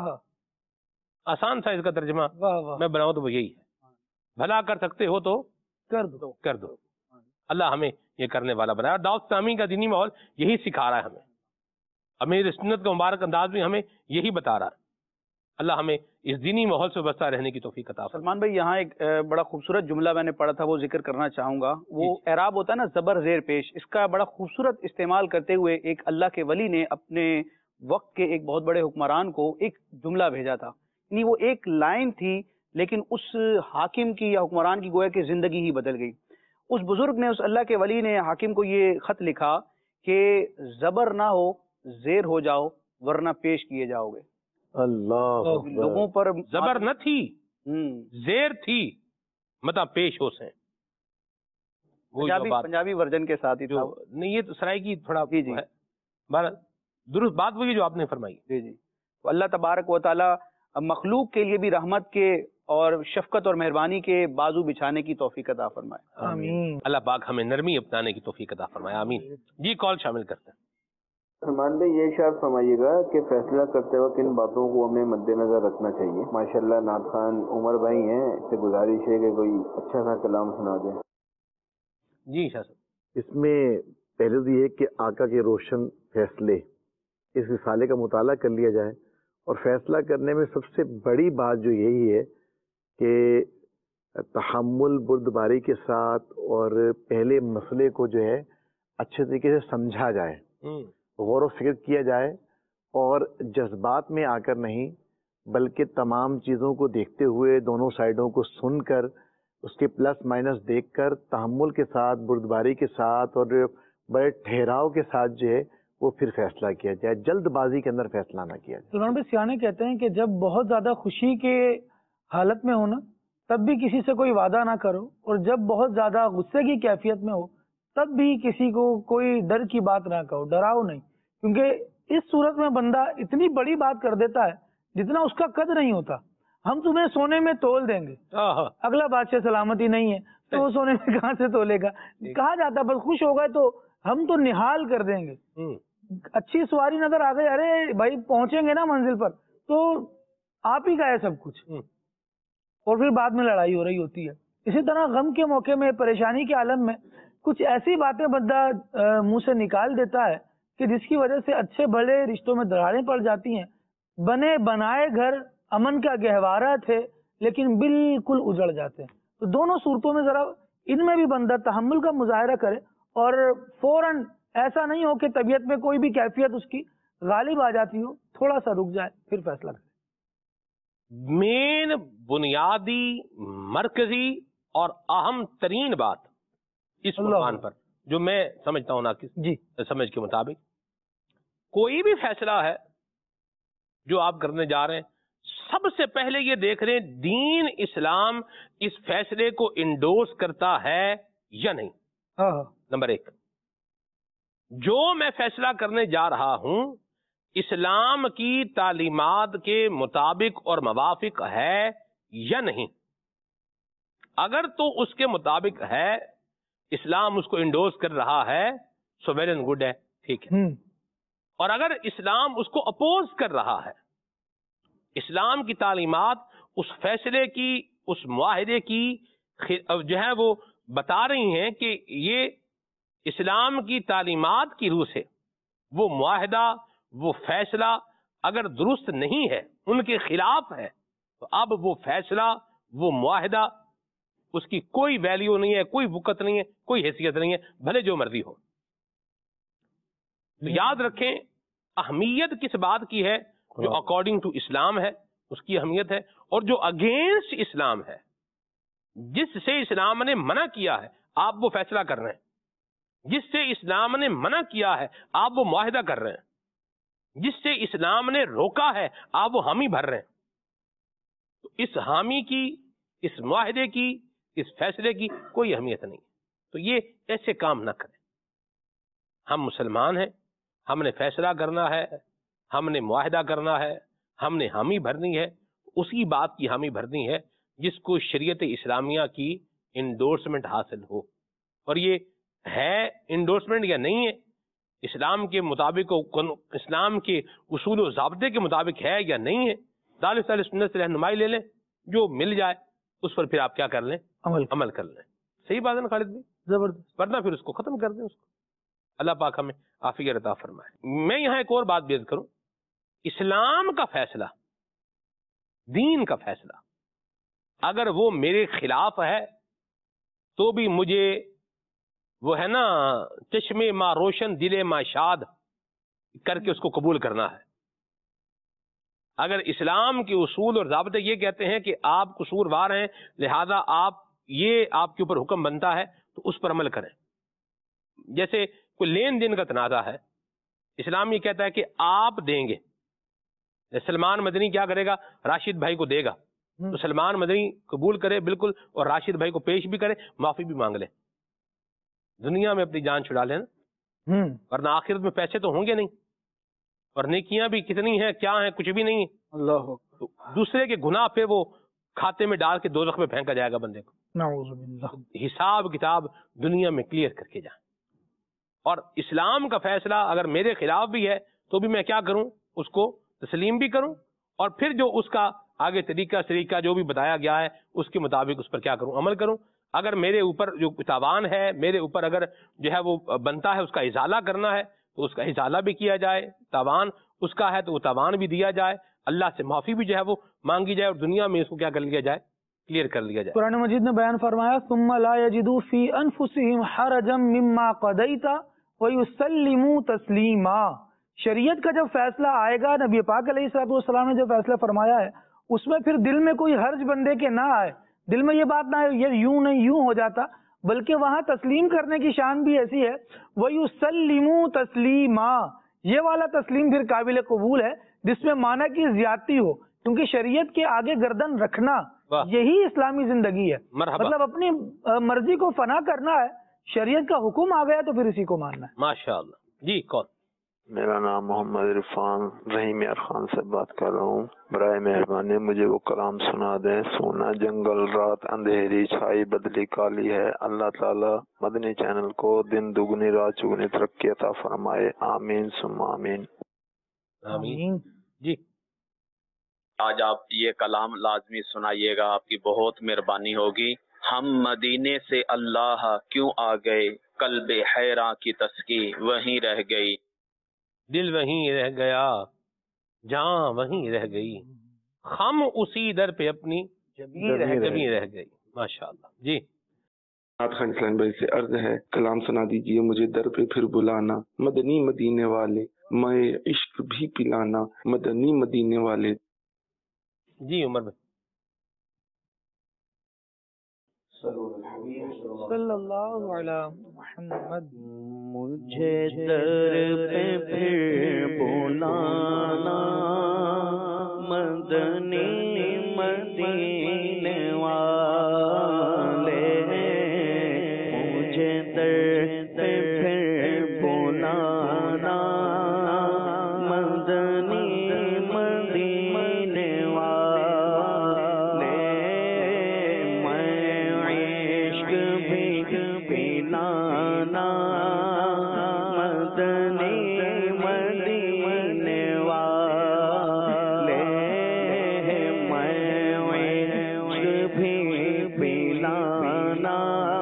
آسان تھا اس کا ترجمہ میں بناؤں تو وہ یہی ہے, بھلا کر سکتے ہو تو کر دو کر دو. اللہ ہمیں یہ کرنے والا بنایا. دعوت اسلامی کا دینی ماحول یہی سکھا رہا ہے ہمیں, امیر سنت کا مبارک انداز بھی ہمیں یہی بتا رہا ہے. اللہ ہمیں اس دینی ماحول سے بچتا رہنے کی توفیق عطا فرمائے. سلمان بھائی یہاں ایک بڑا خوبصورت جملہ میں نے پڑھا تھا, وہ ذکر کرنا چاہوں گا. وہ اعراب ہوتا ہے نا زبر زیر پیش, اس کا بڑا خوبصورت استعمال کرتے ہوئے ایک اللہ کے ولی نے اپنے وقت کے ایک بہت بڑے حکمران کو ایک جملہ بھیجا تھا. یعنی وہ ایک لائن تھی لیکن اس حاکم کی یا حکمران کی گویا کہ زندگی ہی بدل گئی. اس بزرگ نے, اس اللہ کے ولی نے حاکم کو یہ خط لکھا کہ زبر نہ ہو زیر ہو جاؤ ورنہ پیش کیے جاؤ گے. اللہ لوگوں پر زبر نہ تھی, زیر تھی, متا پیش ہو سے. پنجابی پنجابی ورژن کے ساتھ ہی جو نہیں, یہ تو سرائے کی تھوڑا جی جی درست بات وہی جو آپ نے فرمائی. جی جی اللہ تبارک و تعالی مخلوق کے لیے بھی رحمت کے اور شفقت اور مہربانی کے بازو بچھانے کی توفیق عطا فرمائے. آمین. اللہ پاک ہمیں نرمی اپنانے کی توفیق عطا فرمائے. آمین. جی کال شامل کرتے ہیں. سلمان بھائی یہ ارشاد فرمائیے گا کہ فیصلہ کرتے وقت ان باتوں کو ہمیں مد نظر رکھنا چاہیے. ماشاءاللہ نعت خان عمر بھائی ہیں, اس سے گزارش ہے کہ کوئی اچھا سا کلام سنا دیں. جی شاہ صاحب. اس میں پہلے تو یہ کہ آقا کے روشن فیصلے اس رسالے کا مطالعہ کر لیا جائے, اور فیصلہ کرنے میں سب سے بڑی بات جو یہی ہے کہ تحمل بردباری کے ساتھ اور پہلے مسئلے کو جو ہے اچھے طریقے سے سمجھا جائے, غور و فکر کیا جائے, اور جذبات میں آ کر نہیں بلکہ تمام چیزوں کو دیکھتے ہوئے, دونوں سائڈوں کو سن کر, اس کے پلس مائنس دیکھ کر تحمل کے ساتھ, بردباری کے ساتھ اور بڑے ٹھہراؤ کے ساتھ جو ہے وہ پھر فیصلہ کیا جائے, جلد بازی کے اندر فیصلہ نہ کیا جائے. سلمان بھائی سیانے کہتے ہیں کہ جب بہت زیادہ خوشی کے حالت میں ہونا تب بھی کسی سے کوئی وعدہ نہ کرو, اور جب بہت زیادہ غصے کی کیفیت میں ہو تب بھی کسی کو کوئی ڈر کی بات نہ کہو, ڈراؤ نہیں, کیونکہ اس صورت میں بندہ اتنی بڑی بات کر دیتا ہے جتنا اس کا قد نہیں ہوتا. ہم تمہیں سونے میں تول دیں گے, اگلا بادشاہ سلامتی نہیں ہے تو وہ سونے میں کہاں سے تولے گا. کہا جاتا بس خوش ہو گئے تو ہم تو نہال کر دیں گے. اچھی سواری نظر آ گئی, ارے بھائی پہنچیں گے نا منزل پر تو آپ ہی کا ہے سب کچھ, اور پھر بعد میں لڑائی ہو رہی ہوتی ہے. اسی طرح غم کے موقع میں، پریشانی کے عالم میں کچھ ایسی باتیں بندہ منہ سے نکال دیتا ہے کہ جس کی وجہ سے اچھے بڑے رشتوں میں دراڑیں پڑ جاتی ہیں. بنے بنائے گھر امن کا گہوارہ تھے لیکن بالکل اجڑ جاتے ہیں. تو دونوں صورتوں میں ذرا ان میں بھی بندہ تحمل کا مظاہرہ کرے اور فوراً ایسا نہیں ہو کہ طبیعت میں کوئی بھی کیفیت اس کی غالب آ جاتی ہو، تھوڑا سا رک جائے پھر فیصلہ کرے. مین بنیادی مرکزی اور اہم ترین بات اس عنوان پر جو میں سمجھتا ہوں ناقص جی سمجھ کے مطابق، کوئی بھی فیصلہ ہے جو آپ کرنے جا رہے ہیں، سب سے پہلے یہ دیکھ رہے ہیں دین اسلام اس فیصلے کو انڈورس کرتا ہے یا نہیں. نمبر ایک، جو میں فیصلہ کرنے جا رہا ہوں اسلام کی تعلیمات کے مطابق اور موافق ہے یا نہیں. اگر تو اس کے مطابق ہے، اسلام اس کو انڈورس کر رہا ہے، سو ویل اینڈ گڈ ہے، ٹھیک ہے. اور اگر اسلام اس کو اپوز کر رہا ہے، اسلام کی تعلیمات اس فیصلے کی، اس معاہدے کی جو ہے وہ بتا رہی ہیں کہ یہ اسلام کی تعلیمات کی روح سے وہ معاہدہ، وہ فیصلہ اگر درست نہیں ہے، ان کے خلاف ہے، تو اب وہ فیصلہ، وہ معاہدہ، اس کی کوئی ویلیو نہیں ہے، کوئی وقت نہیں ہے، کوئی حیثیت نہیں ہے، بھلے جو مرضی ہو. تو یاد رکھیں اہمیت کس بات کی ہے؟ جو اکارڈنگ ٹو اسلام ہے اس کی اہمیت ہے، اور جو اگینسٹ اسلام ہے، جس سے اسلام نے منع کیا ہے آپ وہ فیصلہ کر رہے ہیں، جس سے اسلام نے منع کیا ہے آپ وہ معاہدہ کر رہے ہیں، جس سے اسلام نے روکا ہے آپ وہ حامی بھر رہے ہیں. تو اس حامی کی، اس معاہدے کی، اس فیصلے کی کوئی اہمیت نہیں. تو یہ ایسے کام نہ کریں. ہم مسلمان ہیں، ہم نے فیصلہ کرنا ہے، ہم نے معاہدہ کرنا ہے، ہم نے حامی بھرنی ہے، اسی بات کی حامی بھرنی ہے جس کو شریعت اسلامیہ کی انڈورسمنٹ حاصل ہو. اور یہ ہے انڈورسمنٹ یا نہیں ہے، اسلام کے مطابق، اسلام کے اصول و ضابطے کے مطابق ہے یا نہیں ہے، دارالاسلام اہل سنت سے رہنمائی لے لیں، جو مل جائے اس پر پھر آپ کیا کر لیں؟ عمل عمل کر لیں. صحیح بات ہے نا خالد بھائی؟ زبردست. ورنہ پھر اس کو ختم کر دیں. اس کو اللہ پاک ہمیں عافیت عطا فرمائے. میں یہاں ایک اور بات بیان کروں. اسلام کا فیصلہ، دین کا فیصلہ اگر وہ میرے خلاف ہے تو بھی مجھے وہ ہے نا چشمے ماں روشن دل ماں شاد کر کے اس کو قبول کرنا ہے. اگر اسلام کے اصول اور ضابطے یہ کہتے ہیں کہ آپ قصوروار ہیں لہذا آپ یہ آپ کے اوپر حکم بنتا ہے تو اس پر عمل کریں. جیسے کوئی لین دین کا تنازع ہے، اسلام یہ کہتا ہے کہ آپ دیں گے. سلمان مدنی کیا کرے گا؟ راشد بھائی کو دے گا، تو سلمان مدنی قبول کرے بالکل، اور راشد بھائی کو پیش بھی کرے، معافی بھی مانگ لے. دنیا میں اپنی جان چھڑا لینا، ورنہ آخرت میں پیسے تو ہوں گے نہیں، اور نیکیاں بھی کتنی ہیں، کیا ہیں، کچھ بھی نہیں ہے. اللہ دوسرے کے گناہ پہ وہ کھاتے میں ڈال کے دوزخ میں پھینکا جائے گا بندے کو. نعوذ باللہ. حساب کتاب دنیا میں کلیئر کر کے جائیں. اور اسلام کا فیصلہ اگر میرے خلاف بھی ہے تو بھی میں کیا کروں؟ اس کو تسلیم بھی کروں، اور پھر جو اس کا آگے طریقہ طریقہ جو بھی بتایا گیا ہے اس کے مطابق اس پر کیا کروں؟ عمل کروں. اگر میرے اوپر جو تاوان ہے، میرے اوپر اگر جو ہے وہ بنتا ہے اس کا ازالہ کرنا ہے تو اس کا ازالہ بھی کیا جائے. تاوان اس کا ہے تو وہ تاوان بھی دیا جائے، اللہ سے معافی بھی جو ہے وہ مانگی جائے، اور دنیا میں اس کو کیا کر لیا جائے؟ کلیئر کر لیا جائے. قرآن مجید نے بیان فرمایا ثم لا يجدوا في انفسهم حرجا مما قضيت ويسلموا تسلیما. شریعت کا جب فیصلہ آئے گا، نبی پاک علیہ الصلوۃ والسلام نے جو فیصلہ فرمایا ہے اس میں پھر دل میں کوئی حرج بندے کے نہ آئے، دل میں یہ بات نہ آئے یہ یوں نہیں یوں ہو جاتا، بلکہ وہاں تسلیم کرنے کی شان بھی ایسی ہے وَيُسَلِّمُوا تَسْلِيمًا. یہ والا تسلیم پھر قابل قبول ہے جس میں معنی کی زیادتی ہو، کیونکہ شریعت کے آگے گردن رکھنا یہی اسلامی زندگی ہے. مطلب اپنی مرضی کو فنا کرنا ہے، شریعت کا حکم آ گیا تو پھر اسی کو ماننا ہے. ماشاءاللہ. جی کون؟ میرا نام محمد عرفان رحیم یار خان سے بات کر رہا ہوں. برائے مہربانی مجھے وہ کلام سنا دیں. سونا جنگل رات اندھیری چھائی بدلی کالی ہے. اللہ تعالی مدنی چینل کو دن دگنی رات چگنی ترقی عطا فرمائے. آمین ثم آمین. آمین. جی آج آپ یہ کلام لازمی سنائیے گا، آپ کی بہت مہربانی ہوگی. ہم مدینے سے اللہ کیوں آ گئے، قلب حیراں کی تسکی وہیں رہ گئی، دل وہیں رہ گیا، جان وہیں رہ گئی، ہم اسی در پہ اپنی جبیں رہ گئی. ماشاءاللہ. جی خان اسلام بھائی سے عرض ہے، کلام سنا دیجئے مجھے در پہ پھر بلانا، مدنی مدینے والے میں عشق بھی پلانا، مدنی مدینے والے. جی عمر بھائی. صلی اللہ علیہ محمد. مجھے در پہ پھر بلانا، مدنی مدینے والے، مجھے در پہ پھر بلانا، مدنی مدینے والے، میں عشق بھی پلانا، مدنی مدینے والے، میں عشق بھی پلانا،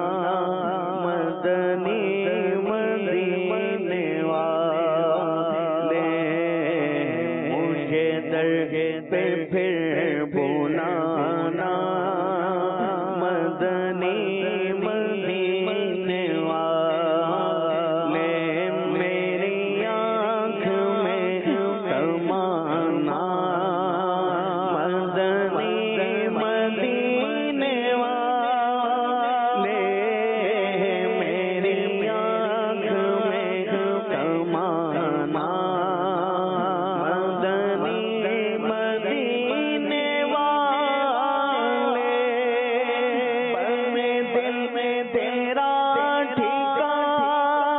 مدنی مدینے والے، مجھے در پہ پھر بلانا، مدنی مدینے والے، میری آنکھ میں سمانا، مدنی مدینے والے، میری آنکھ میں سمانا، مدنی مدینے والے، بنے دل میں تیرا ٹھکانا،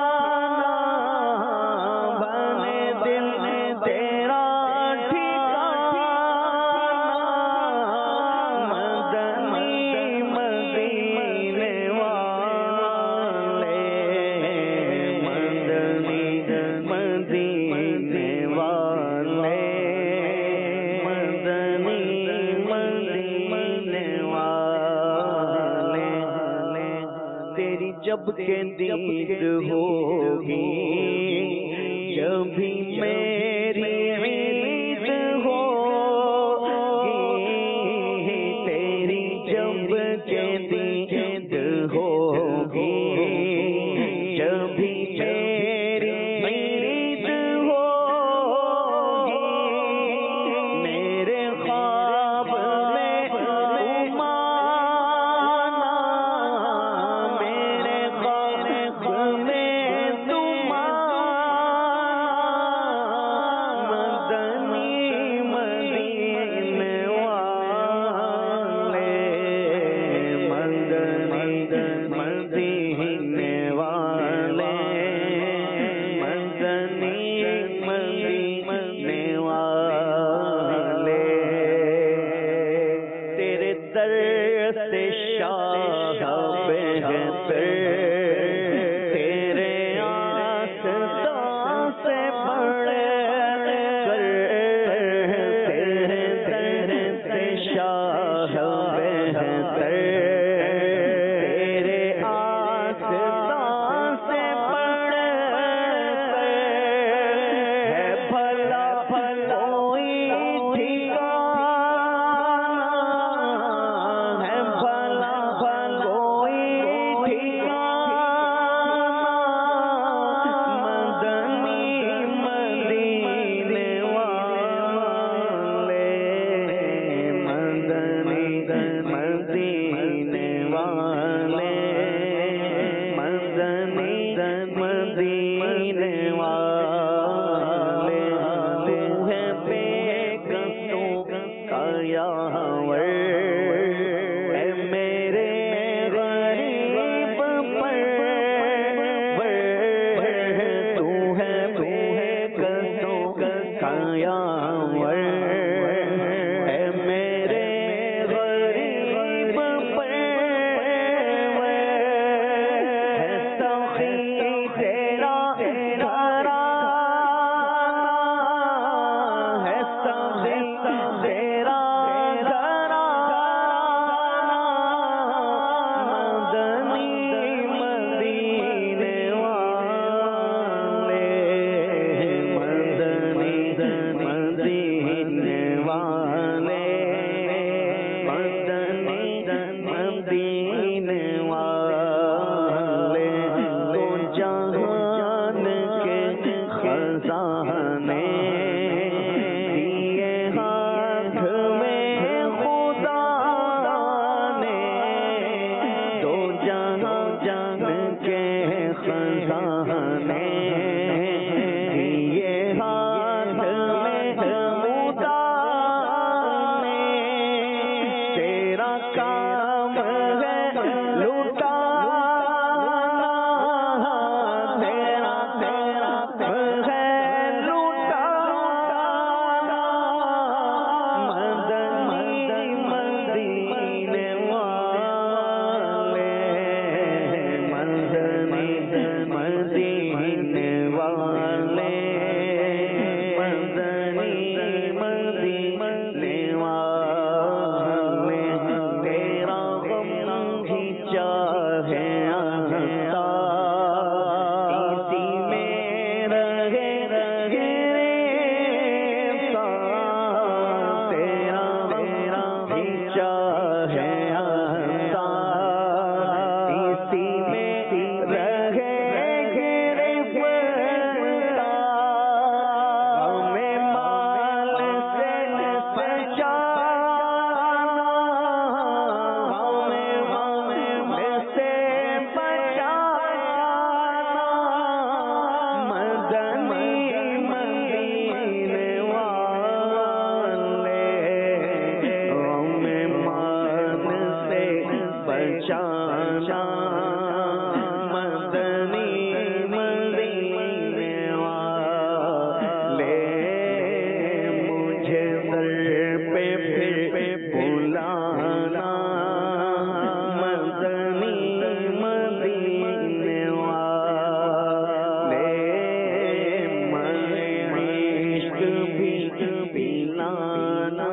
بنے دل میں تیرا ٹھکانا، مدنی مدینے والے، مدنی مدینے والے، مدنی مدینے والے، تیری جب کے دید ہوگی، جب بھی میری عید ہوگی، تیری جب کے دید ہوگی، جب بھی میری عید ہوگی، میرے خواب میں تم آنا، میرے خواب میں تم آنا، مدنی مدینے والے، مدنی مدینے والے، مدنی مدینے والے، تیرے در سے شاہ بہتر، تیرے آسداں سے بڑھ کر، تیرے در سے شاہ بہتر، تیرے آسداں سے بڑھ کر، ہے بھلا کوئی ٹھکانا، ہے بھلا کوئی ٹھکانا، بخشانا مدنی مدینے والے مجھے در پہ پھر بلانا مدنی مدینے والے میں عشق بھی پلانا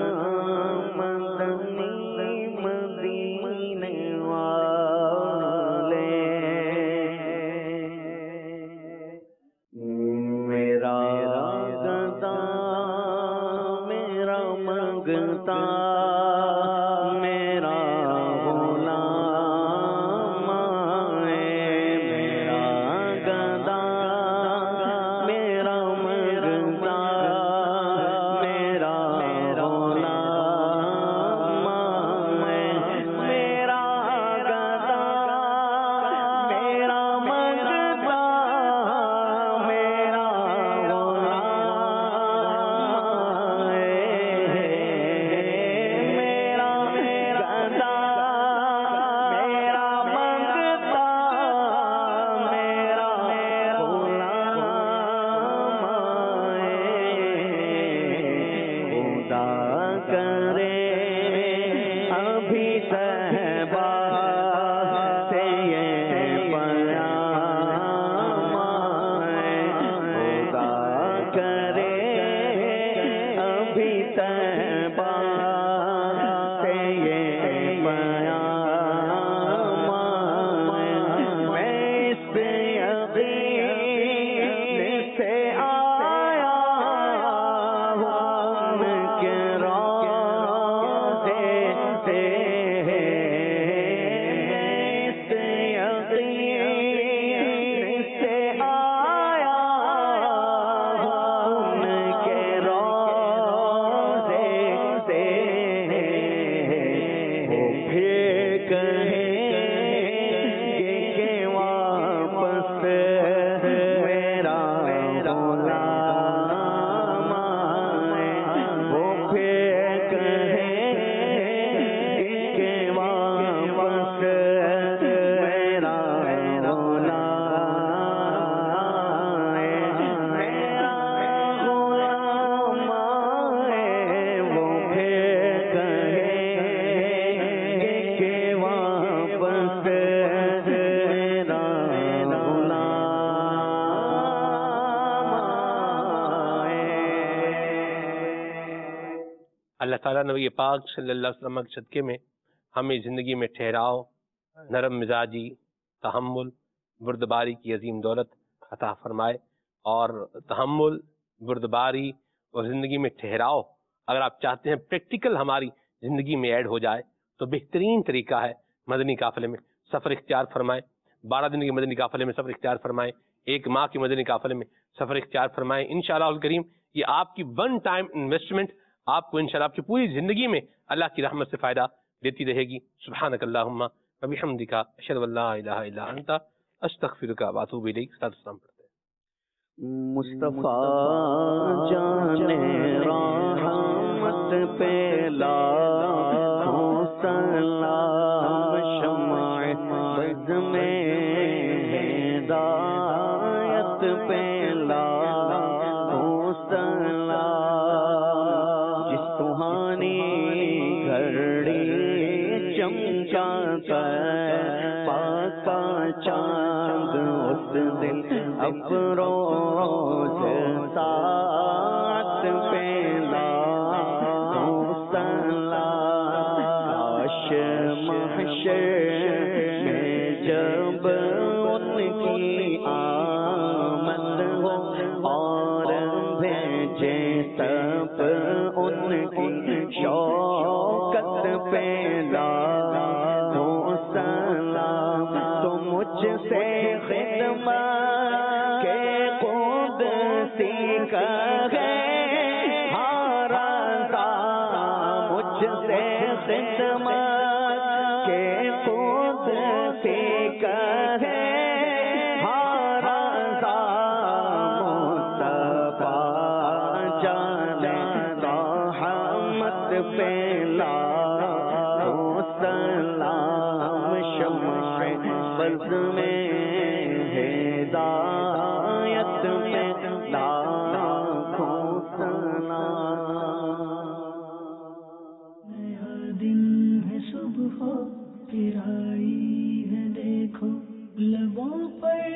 مدنی مدینے والے میرا گدا میرا منگتا میرا غلام ہے میرا گدا میرا منگتا میرا غلام ہے میرا گدا میرا منگتا میرا غلام ہے میرا گدا میرا منگتا میرا غلام ہے خدا کرے ابھی صحبا سے یہ پیام آئے خدا کرے ابھی صحبا سے یہ پیام آئے میں اس یقین سے آیا ہوں کہ روضے سے اس یقین سے آیا ہوں کہ روضے سے وہ پھر کہیں کہ واپس میرا غلام آئے وہ پھر کہیں کہ واپس میرا غلام آئے میرا غلام آئے وہ پھر کہیں کہ واپس میرا اللہ تعالیٰ نبی پاک صلی اللہ علیہ وسلم کے صدقے میں ہمیں زندگی میں ٹھہراؤ، نرم مزاجی، تحمل، بردباری کی عظیم دولت عطا فرمائے. اور تحمل، بردباری اور زندگی میں ٹھہراؤ اگر آپ چاہتے ہیں پریکٹیکل ہماری زندگی میں ایڈ ہو جائے تو بہترین طریقہ ہے مدنی قافلے میں سفر اختیار فرمائیں. بارہ دن کے مدنی قافلے میں سفر اختیار فرمائیں، ایک ماہ کے مدنی قافلے میں سفر اختیار فرمائیں. انشاءاللہ الکریم یہ آپ کی ون ٹائم انویسٹمنٹ آپ کو انشاءاللہ آپ کی پوری زندگی میں اللہ کی رحمت سے فائدہ دیتی رہے گی. سبحانک اللہم و بحمدک اشہد ان لا الہ الا انت استغفرک و اتوب الیک. السلام پڑھتے ہیں. مصطفیٰ جانے رحمت پہ لاکھوں سلام شمع بز میں ہدایت پہ لاکھوں سلام جس سہانی گھڑی چمچا کر پاکا چاند اس دن افروز ساتھ پہ لاکھوں سلام کاش محشر میں جب ان کی آمد ہو اور بھیجے سب ان کی شوکت پہ لاکھوں سلام تو مجھ سے خدمت کے قدسی کہے ہر رضا مجھ سے خدمت کے قدسی کہے ہر رضا مصطفیٰ جانے رحمت پہ لاکھوں سلام محفظ میں ہدایت میں لاکھوں سلام. نیا دن ہے صبح پھر آئی ہے دیکھو لبوں پر